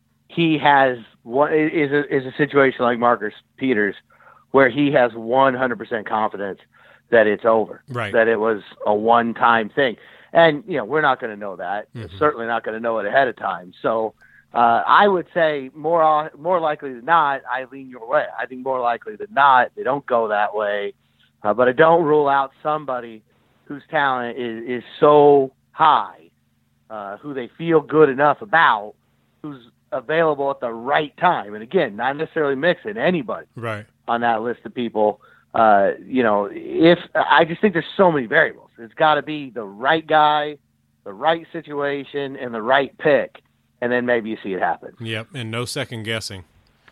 he has one is a, is a situation like Marcus Peters, where he has one hundred percent confidence that it's over, right? That it was a one-time thing, and you know we're not going to know that. Mm-hmm. We're certainly not going to know it ahead of time. So uh, I would say more more likely than not, I lean your way. I think more likely than not, they don't go that way. Uh, but I don't rule out somebody whose talent is is so high, uh, who they feel good enough about, who's available at the right time. And again, not necessarily mixing anybody right on that list of people. Uh, you know, if I just think there's so many variables. It's got to be the right guy, the right situation, and the right pick, and then maybe you see it happen. Yep, and no second guessing.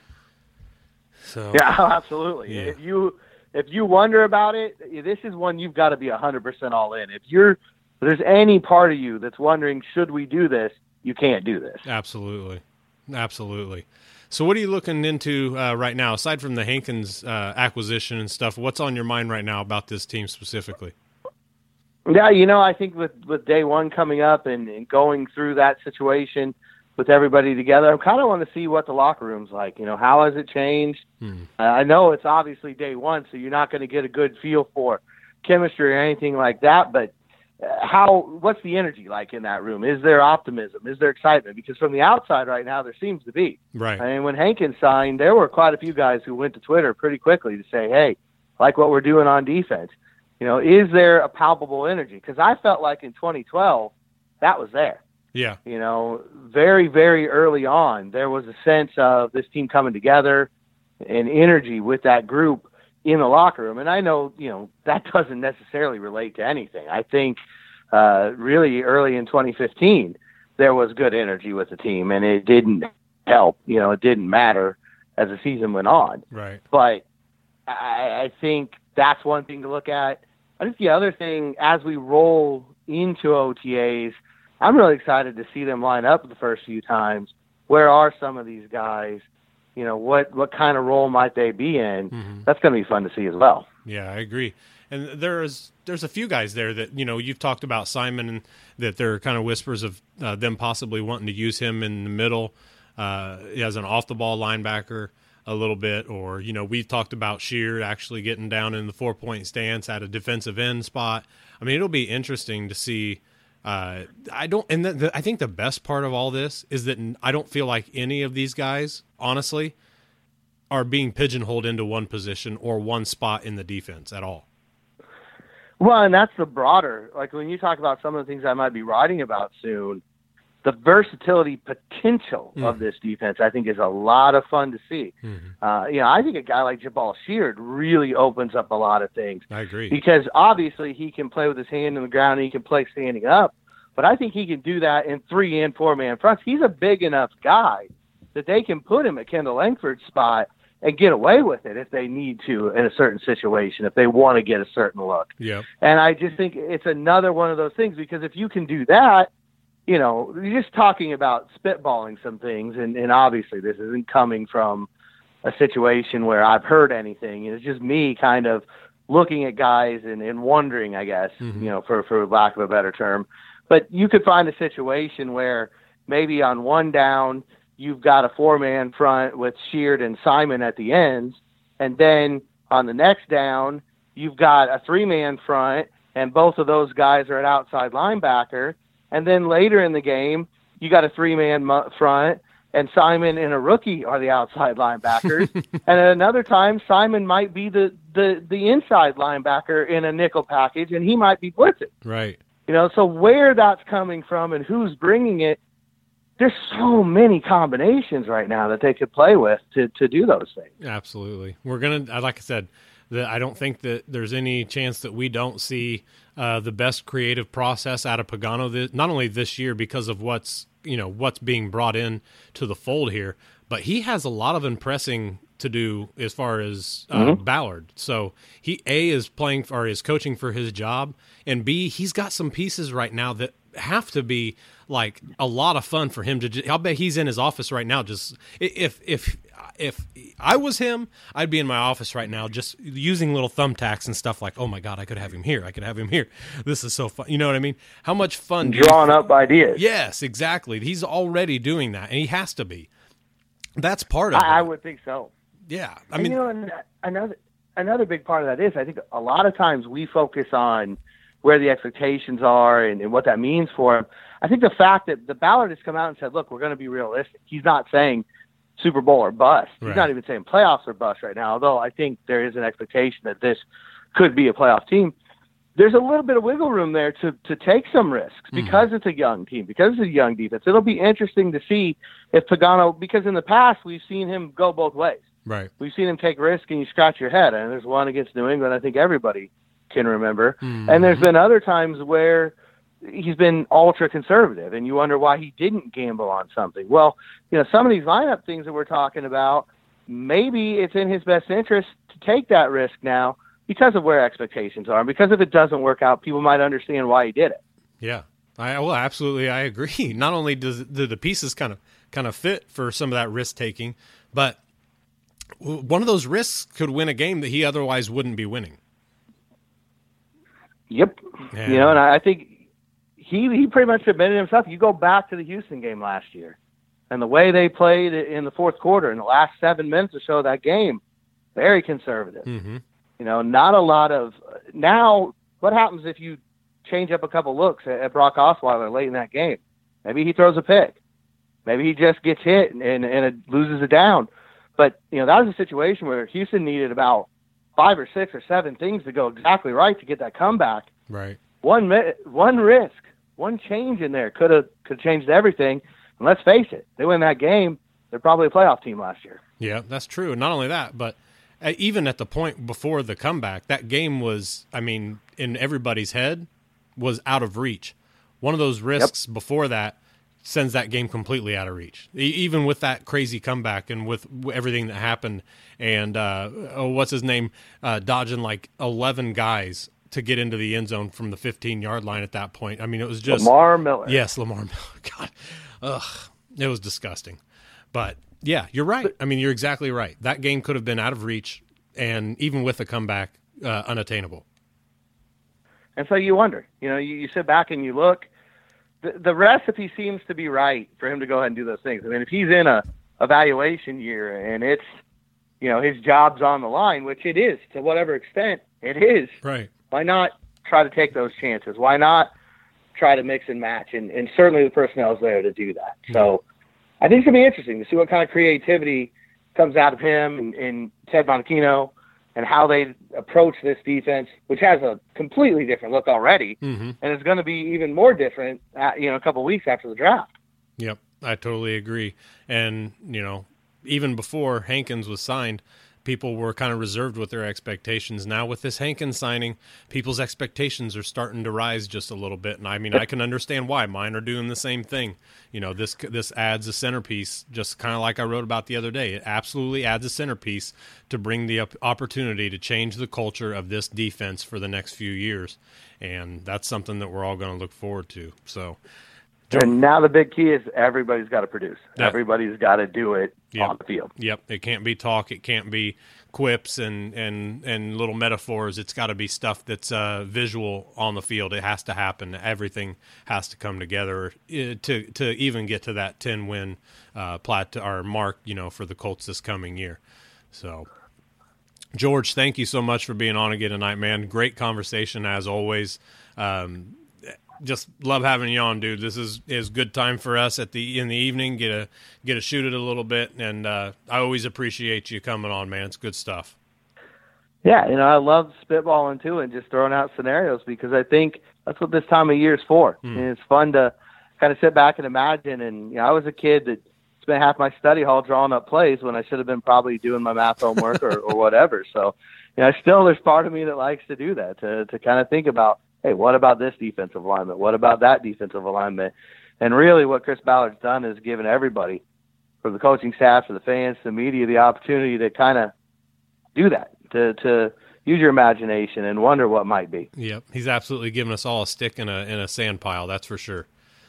So yeah, absolutely. Yeah. If you if you wonder about it, this is one you've got to be one hundred percent all in. If you're if there's any part of you that's wondering, should we do this? You can't do this. Absolutely. Absolutely. So what are you looking into uh, right now, aside from the Hankins uh, acquisition and stuff? What's on your mind right now about this team specifically? Yeah, you know, I think with, with day one coming up and, and going through that situation with everybody together, I kind of want to see what the locker room's like. You know, how has it changed? Hmm. Uh, I know it's obviously day one, so you're not going to get a good feel for chemistry or anything like that, but how what's the energy like in that room? Is there optimism? Is there excitement? Because from the outside right now, there seems to be. Right. I mean, when Hankins signed, there were quite a few guys who went to Twitter pretty quickly to say, hey, like what we're doing on defense. You know, is there a palpable energy? Because I felt like in twenty twelve, that was there. Yeah. You know, very, very early on, there was a sense of this team coming together and energy with that group in the locker room. And I know, you know, that doesn't necessarily relate to anything. I think uh, really early in twenty fifteen, there was good energy with the team, and it didn't help. You know, it didn't matter as the season went on. Right. But I, I think that's one thing to look at. I think the other thing, as we roll into O T As, I'm really excited to see them line up the first few times. Where are some of these guys? You know, what, what kind of role might they be in? Mm-hmm. That's going to be fun to see as well. Yeah, I agree. And there's there's a few guys there that, you know, you've talked about Simon, and that there are kind of whispers of uh, them possibly wanting to use him in the middle uh, as an off-the-ball linebacker a little bit. Or, you know, we've talked about Sheard actually getting down in the four-point stance at a defensive end spot. I mean, it'll be interesting to see. Uh, I don't, and the, the, I think the best part of all this is that I don't feel like any of these guys, honestly, are being pigeonholed into one position or one spot in the defense at all. Well, and that's the broader, like when you talk about some of the things I might be writing about soon, the versatility potential mm. of this defense, I think, is a lot of fun to see. Mm-hmm. Uh, you know, I think a guy like Jabal Sheard really opens up a lot of things. I agree. Because obviously he can play with his hand in the ground and he can play standing up, but I think he can do that in three and four man fronts. He's a big enough guy that they can put him at Kendall Langford's spot and get away with it if they need to in a certain situation, if they want to get a certain look. Yeah. And I just think it's another one of those things, because if you can do that, you know, you're just talking about spitballing some things, and, and obviously this isn't coming from a situation where I've heard anything. It's just me kind of looking at guys and, and wondering, I guess, mm-hmm. you know, for, for lack of a better term. But you could find a situation where maybe on one down you've got a four-man front with Sheard and Simon at the ends, and then on the next down you've got a three-man front, and both of those guys are at outside linebacker. And then later in the game, you got a three-man front, and Simon and a rookie are the outside linebackers. And at another time, Simon might be the, the, the inside linebacker in a nickel package, and he might be blitzing. Right. You know, so where that's coming from and who's bringing it, there's so many combinations right now that they could play with to, to do those things. Absolutely. We're going to, like I said, the, I don't think that there's any chance that we don't see uh, the best creative process out of Pagano, this, not only this year because of what's, you know, what's being brought in to the fold here, but he has a lot of impressing to do as far as uh, mm-hmm. Ballard. So he, A, is playing or is coaching for his job, and B, he's got some pieces right now that have to be like a lot of fun for him to just, I'll bet he's in his office right now. Just if, if, if I was him, I'd be in my office right now, just using little thumbtacks and stuff like, oh my God, I could have him here. I could have him here. This is so fun. You know what I mean? How much fun. Drawing up ideas. Yes, exactly. He's already doing that, and he has to be. That's part of I, it. I would think so. Yeah. I and mean, you know, another, another big part of that is, I think a lot of times we focus on where the expectations are and, and what that means for him. I think the fact that the Ballard has come out and said, look, we're going to be realistic. He's not saying Super Bowl or bust. He's right. not even saying playoffs or bust right now, although I think there is an expectation that this could be a playoff team. There's a little bit of wiggle room there to, to take some risks because mm-hmm. it's a young team, because it's a young defense. It'll be interesting to see if Pagano, because in the past we've seen him go both ways. Right. We've seen him take risks and you scratch your head. And there's one against New England I think everybody can remember. Mm-hmm. And there's been other times where he's been ultra conservative and you wonder why he didn't gamble on something. Well, you know, some of these lineup things that we're talking about, maybe it's in his best interest to take that risk now because of where expectations are. And because if it doesn't work out, people might understand why he did it. Yeah. I well, absolutely. I agree. Not only does do the pieces kind of, kind of fit for some of that risk taking, but one of those risks could win a game that he otherwise wouldn't be winning. Yep. Yeah. You know, and I think he he pretty much admitted himself. You go back to the Houston game last year, and the way they played in the fourth quarter, in the last seven minutes or so of that game, very conservative. Mm-hmm. You know, not a lot of – now what happens if you change up a couple looks at, at Brock Osweiler late in that game. Maybe he throws a pick. Maybe he just gets hit and, and, and it loses it down. But, you know, that was a situation where Houston needed about five or six or seven things to go exactly right to get that comeback. Right. One one risk, one change in there could have could changed everything. And let's face it, they win that game, they're probably a playoff team last year. Yeah, that's true. And not only that, but even at the point before the comeback, that game was, I mean, in everybody's head, was out of reach. One of those risks yep. before that sends that game completely out of reach. Even with that crazy comeback and with everything that happened, and uh, oh, what's his name, uh, dodging like eleven guys to get into the end zone from the fifteen-yard line at that point. I mean, it was just Lamar Miller. Yes, Lamar Miller. God, ugh, it was disgusting. But yeah, you're right. I mean, you're exactly right. That game could have been out of reach, and even with a comeback, uh, unattainable. And so you wonder, you know, you, you sit back and you look. The, the recipe seems to be right for him to go ahead and do those things. I mean, if he's in a evaluation year and it's, you know, his job's on the line, which it is to whatever extent it is. Right. Why not try to take those chances? Why not try to mix and match? And, and certainly the personnel is there to do that. Mm-hmm. So I think it's going to be interesting to see what kind of creativity comes out of him and, and Ted Monachino and how they approach this defense, which has a completely different look already, mm-hmm. and it's going to be even more different, at, you know, a couple of weeks after the draft. Yep, I totally agree. And, you know, even before Hankins was signed, people were kind of reserved with their expectations. Now with this Hankins signing, people's expectations are starting to rise just a little bit. And I mean, I can understand why. Mine are doing the same thing. You know, this this adds a centerpiece, just kind of like I wrote about the other day. It absolutely adds a centerpiece to bring the opportunity to change the culture of this defense for the next few years. And that's something that we're all going to look forward to. So, and now the big key is everybody's got to produce. That, everybody's got to do it yep, on the field. Yep. It can't be talk. It can't be quips and, and, and little metaphors. It's got to be stuff that's uh, visual on the field. It has to happen. Everything has to come together to to even get to that ten-win uh, plateau or mark, you know, for the Colts this coming year. So, George, thank you so much for being on again tonight, man. Great conversation as always. Um, Just love having you on, dude. This is is good time for us at the in the evening. Get a get a shoot it a little bit, and uh, I always appreciate you coming on, man. It's good stuff. Yeah, you know, I love spitballing too and just throwing out scenarios because I think that's what this time of year is for. Mm. And it's fun to kind of sit back and imagine. And you know, I was a kid that spent half my study hall drawing up plays when I should have been probably doing my math homework or, or whatever. So, you know, still there's part of me that likes to do that to to kind of think about, hey, what about this defensive alignment? What about that defensive alignment? And really what Chris Ballard's done is given everybody, from the coaching staff to the fans to the media, the opportunity to kind of do that, to to use your imagination and wonder what might be. Yep, he's absolutely given us all a stick in a in a sand pile, that's for sure.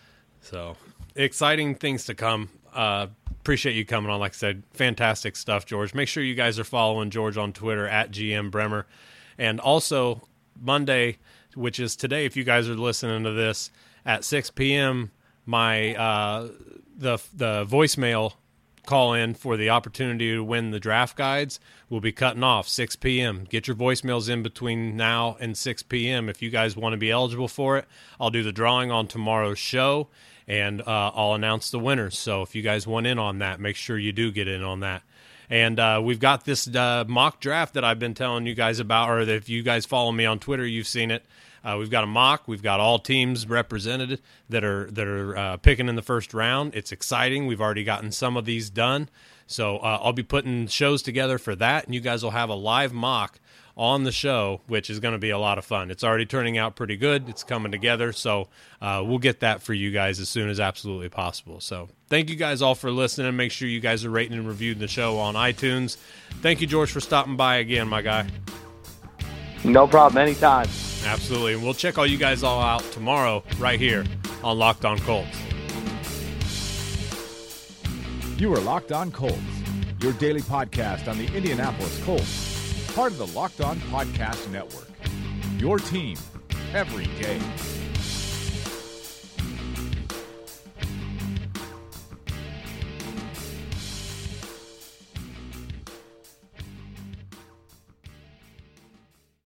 So, exciting things to come. Uh, appreciate you coming on. Like I said, fantastic stuff, George. Make sure you guys are following George on Twitter, at G M Bremer. And also, Monday, which is today, if you guys are listening to this, at six p.m., my uh, the the voicemail call-in for the opportunity to win the draft guides will be cutting off, six p.m. Get your voicemails in between now and six p.m. If you guys want to be eligible for it, I'll do the drawing on tomorrow's show, and uh, I'll announce the winners. So if you guys want in on that, make sure you do get in on that. And uh, we've got this uh, mock draft that I've been telling you guys about, or if you guys follow me on Twitter, you've seen it. Uh, we've got a mock. We've got all teams represented that are that are uh, picking in the first round. It's exciting. We've already gotten some of these done. So uh, I'll be putting shows together for that, and you guys will have a live mock on the show, which is going to be a lot of fun. It's already turning out pretty good. It's coming together. So uh, we'll get that for you guys as soon as absolutely possible. So thank you guys all for listening. Make sure you guys are rating and reviewing the show on iTunes. Thank you, George, for stopping by again, my guy. No problem. Anytime. Absolutely. And we'll check all you guys all out tomorrow right here on Locked On Colts. You are Locked On Colts, your daily podcast on the Indianapolis Colts, part of the Locked On Podcast Network. Your team every day.